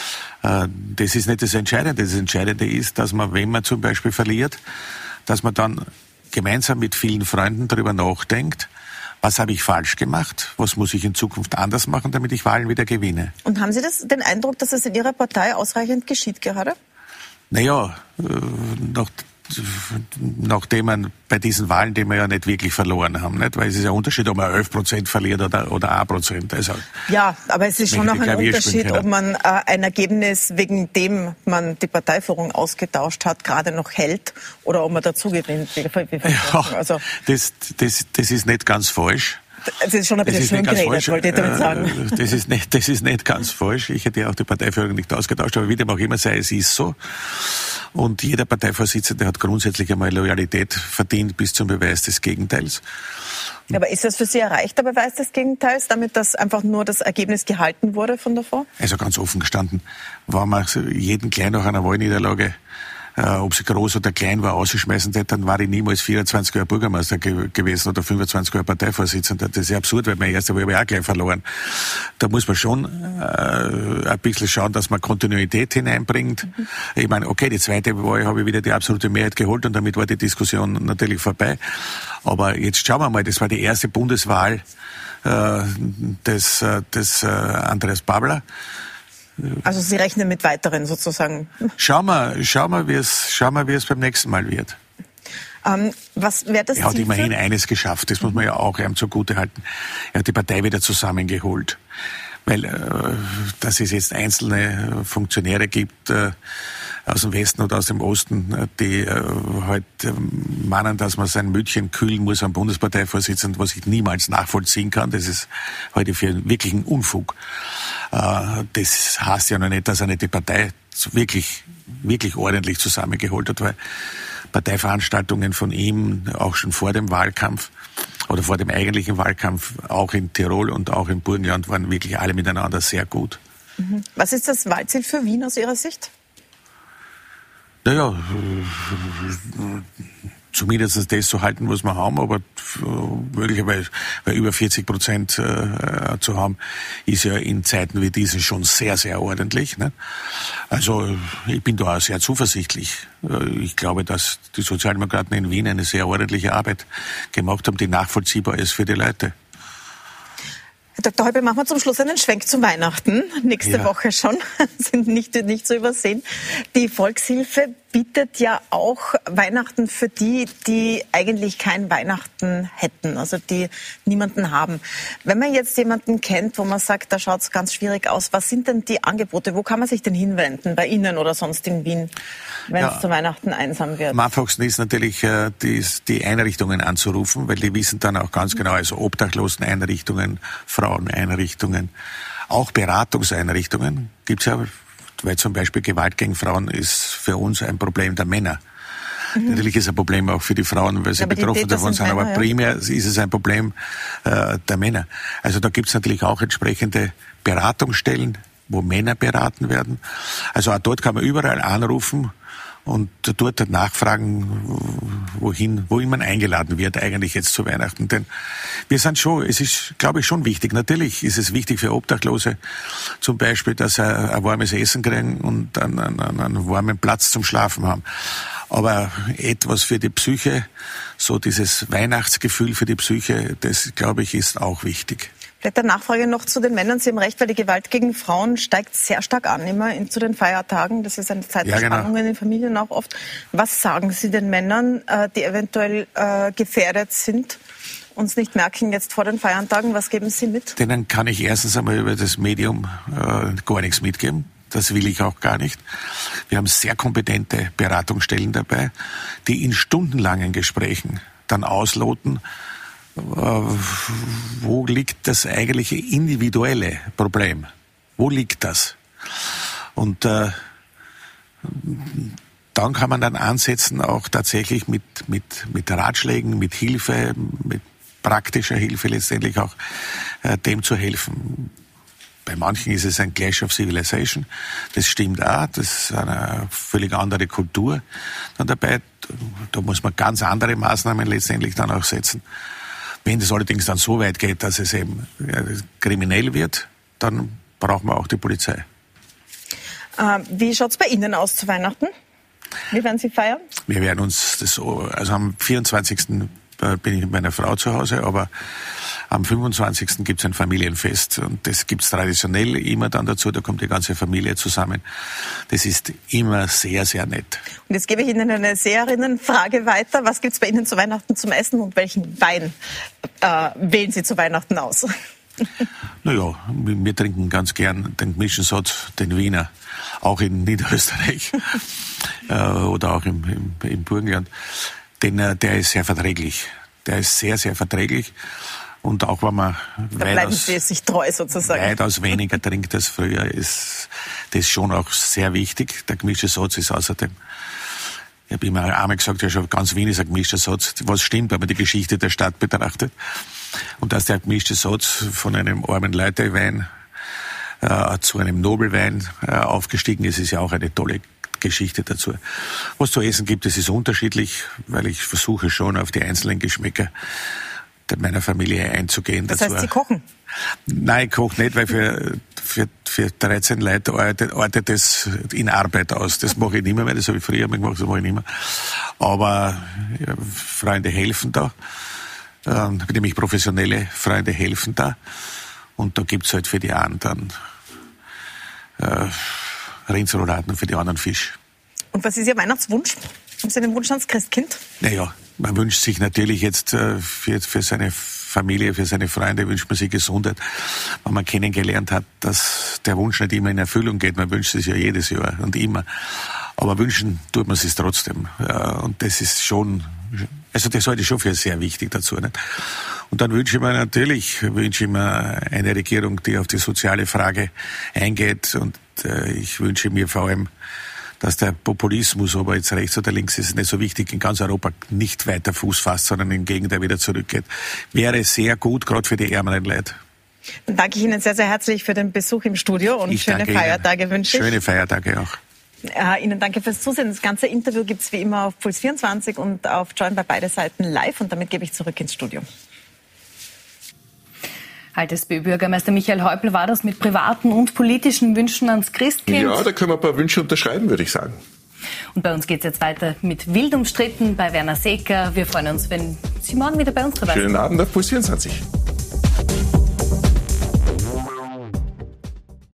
Das ist nicht das Entscheidende. Das Entscheidende ist, dass man, wenn man zum Beispiel verliert, dass man dann gemeinsam mit vielen Freunden darüber nachdenkt, was habe ich falsch gemacht, was muss ich in Zukunft anders machen, damit ich Wahlen wieder gewinne. Und haben Sie das, den Eindruck, dass es in Ihrer Partei ausreichend geschieht gerade? Naja, nach nachdem man bei diesen Wahlen, die wir ja nicht wirklich verloren haben, nicht? Weil es ist ja ein Unterschied, ob man elf Prozent verliert oder, oder ein Prozent. Also, ja, aber es ist schon noch ein Unterschied, ob man äh, ein Ergebnis, wegen dem man die Parteiführung ausgetauscht hat, gerade noch hält oder ob man dazu gewinnt. Wie, wie ja, also, das, das, das ist nicht ganz falsch. Das ist schon ein bisschen schön geredet, wollte ich damit sagen. Das ist nicht, das ist nicht ganz falsch. Ich hätte ja auch die Parteiführung nicht ausgetauscht, aber wie dem auch immer sei, es ist so. Und jeder Parteivorsitzende hat grundsätzlich einmal Loyalität verdient bis zum Beweis des Gegenteils. Aber ist das für Sie erreichter Beweis des Gegenteils, damit dass einfach nur das Ergebnis gehalten wurde von davor? Also ganz offen gestanden, wenn man jeden klein nach einer Wahlniederlage, äh, ob sie groß oder klein war, ausschmeißen hätte, dann war ich niemals vierundzwanzig Jahre Bürgermeister ge- gewesen oder fünfundzwanzig Jahre Parteivorsitzender. Das ist ja absurd, weil mein erster Wahl habe ich auch gleich verloren. Da muss man schon äh, ein bisschen schauen, dass man Kontinuität hineinbringt. Mhm. Ich meine, okay, die zweite Wahl habe ich wieder die absolute Mehrheit geholt und damit war die Diskussion natürlich vorbei. Aber jetzt schauen wir mal, das war die erste Bundeswahl äh, des, äh, des äh, Andreas Babler. Also Sie rechnen mit weiteren sozusagen? Schauen wir, schauen wir, wie es, schauen wir, wie es beim nächsten Mal wird. Ähm, was wäre das Er hat Ziel immerhin für? eines geschafft, das muss man ja auch ihm zugute halten. Er hat die Partei wieder zusammengeholt. Weil, äh, dass es jetzt einzelne Funktionäre gibt, äh, aus dem Westen oder aus dem Osten, die äh, halt äh, meinen, dass man sein Mütchen kühlen muss am Bundesparteivorsitzenden, was ich niemals nachvollziehen kann. Das ist heute für wirklich ein Unfug. Äh, das heißt ja noch nicht, dass er nicht die Partei wirklich, wirklich ordentlich zusammengeholt hat, weil Parteiveranstaltungen von ihm auch schon vor dem Wahlkampf oder vor dem eigentlichen Wahlkampf, auch in Tirol und auch im Burgenland, waren wirklich alle miteinander sehr gut. Was ist das Wahlziel für Wien aus Ihrer Sicht? Naja, zumindest das zu halten, was wir haben, aber möglicherweise, weil über vierzig Prozent äh, zu haben, ist ja in Zeiten wie diesen schon sehr, sehr ordentlich. Ne? Also ich bin da auch sehr zuversichtlich. Ich glaube, dass die Sozialdemokraten in Wien eine sehr ordentliche Arbeit gemacht haben, die nachvollziehbar ist für die Leute. Herr Doktor Häupl, machen wir zum Schluss einen Schwenk zu Weihnachten. Nächste Ja. Woche schon, sind nicht, nicht zu übersehen. Die Volkshilfe bietet ja auch Weihnachten für die, die eigentlich kein Weihnachten hätten, also die niemanden haben. Wenn man jetzt jemanden kennt, wo man sagt, da schaut es ganz schwierig aus, was sind denn die Angebote? Wo kann man sich denn hinwenden, bei Ihnen oder sonst in Wien, wenn es Ja. zu Weihnachten einsam wird? Am einfachsten ist natürlich, äh, die, die Einrichtungen anzurufen, weil die wissen dann auch ganz genau, also Obdachloseneinrichtungen, Fraueneinrichtungen, auch Beratungseinrichtungen gibt's ja, weil zum Beispiel Gewalt gegen Frauen ist für uns ein Problem der Männer. Mhm. Natürlich ist es ein Problem auch für die Frauen, weil sie Aber die betroffen Täter davon sind sind, aber Männer, ja. primär ist es ein Problem äh, der Männer. Also da gibt's natürlich auch entsprechende Beratungsstellen, wo Männer beraten werden. Also auch dort kann man überall anrufen und dort nachfragen, wohin, wohin man eingeladen wird eigentlich jetzt zu Weihnachten. Denn wir sind schon, es ist, glaube ich, schon wichtig. Natürlich ist es wichtig für Obdachlose zum Beispiel, dass sie ein warmes Essen kriegen und einen, einen, einen warmen Platz zum Schlafen haben. Aber etwas für die Psyche, so dieses Weihnachtsgefühl für die Psyche, das, glaube ich, ist auch wichtig. Vielleicht eine Nachfrage noch zu den Männern. Sie haben recht, weil die Gewalt gegen Frauen steigt sehr stark an, immer in, zu den Feiertagen. Das ist eine Zeit der Ja, genau. Spannungen in den Familien auch oft. Was sagen Sie den Männern, äh, die eventuell äh, gefährdet sind, uns nicht merken jetzt vor den Feiertagen? Was geben Sie mit? Denen kann ich erstens einmal über das Medium äh, gar nichts mitgeben. Das will ich auch gar nicht. Wir haben sehr kompetente Beratungsstellen dabei, die in stundenlangen Gesprächen dann ausloten, wo liegt das eigentliche individuelle Problem? Wo liegt das? Und äh, dann kann man dann ansetzen, auch tatsächlich mit, mit, mit Ratschlägen, mit Hilfe, mit praktischer Hilfe letztendlich auch äh, dem zu helfen. Bei manchen ist es ein Clash of Civilization. Das stimmt auch. Das ist eine völlig andere Kultur dann dabei. Da muss man ganz andere Maßnahmen letztendlich dann auch setzen. Wenn das allerdings dann so weit geht, dass es eben äh, kriminell wird, dann brauchen wir auch die Polizei. Äh, wie schaut es bei Ihnen aus zu Weihnachten? Wie werden Sie feiern? Wir werden uns das, also am vierundzwanzigsten bin ich mit meiner Frau zu Hause, aber am fünfundzwanzigsten gibt es ein Familienfest und das gibt es traditionell immer dann dazu, da kommt die ganze Familie zusammen. Das ist immer sehr, sehr nett. Und jetzt gebe ich Ihnen eine Seherinnenfrage weiter. Was gibt es bei Ihnen zu Weihnachten zum Essen und welchen Wein äh, wählen Sie zu Weihnachten aus? Naja, wir trinken ganz gern den gemischten Satz, den Wiener, auch in Niederösterreich äh, oder auch im, im, im Burgenland. Denn äh, der ist sehr verträglich. Der ist sehr, sehr verträglich. Und auch wenn man da bleiben Sie sich treu sozusagen. weitaus weniger trinkt als früher, ist das schon auch sehr wichtig. Der gemischte Satz ist außerdem, ich habe immer einmal gesagt, ja schon ganz Wien ist ein gemischter Satz, was stimmt, wenn man die Geschichte der Stadt betrachtet. Und dass der gemischte Satz von einem armen Leutewein äh, zu einem Nobelwein äh, aufgestiegen ist, ist ja auch eine tolle Geschichte dazu. Was zu essen gibt, das ist unterschiedlich, weil ich versuche schon auf die einzelnen Geschmäcker meiner Familie einzugehen. Das dazu. heißt, Sie kochen? Nein, ich koche nicht, weil für, für, für dreizehn Leute artet, artet das in Arbeit aus. Das mache ich nicht mehr, weil das habe ich früher mal gemacht, das mache ich nicht mehr. Aber ja, Freunde helfen da, ähm, nämlich professionelle Freunde helfen da. Und da gibt's halt für die einen dann äh, Rindsrouladen und für die anderen Fisch. Und was ist Ihr Weihnachtswunsch? Haben Sie einen Wunsch ans Christkind? Naja, Man wünscht sich natürlich jetzt äh, für, für seine Familie, für seine Freunde wünscht man sich Gesundheit, weil man kennengelernt hat, dass der Wunsch nicht immer in Erfüllung geht. Man wünscht es ja jedes Jahr und immer. Aber wünschen tut man es trotzdem. Ja, und das ist schon, also das halte ich schon für sehr wichtig dazu. Nicht? Und dann wünsche ich mir natürlich, wünsche ich mir eine Regierung, die auf die soziale Frage eingeht. Und äh, ich wünsche mir vor allem, dass der Populismus, ob er jetzt rechts oder links ist, nicht so wichtig, in ganz Europa nicht weiter Fuß fasst, sondern im Gegenteil wieder zurückgeht. Wäre sehr gut, gerade für die ärmeren Leute. Dann danke ich Ihnen sehr, sehr herzlich für den Besuch im Studio und ich schöne Feiertage wünsche ich. Schöne Feiertage auch. Äh, Ihnen danke fürs Zusehen. Das ganze Interview gibt es wie immer auf Puls vierundzwanzig und auf Join bei beide Seiten live. Und damit gebe ich zurück ins Studio. Altesbö-Bürgermeister Michael Häupl war das mit privaten und politischen Wünschen ans Christkind. Ja, da können wir ein paar Wünsche unterschreiben, würde ich sagen. Und bei uns geht es jetzt weiter mit Wild umstritten bei Werner Seeker. Wir freuen uns, wenn Sie morgen wieder bei uns dabei sind. Schönen Abend auf Puls vierundzwanzig.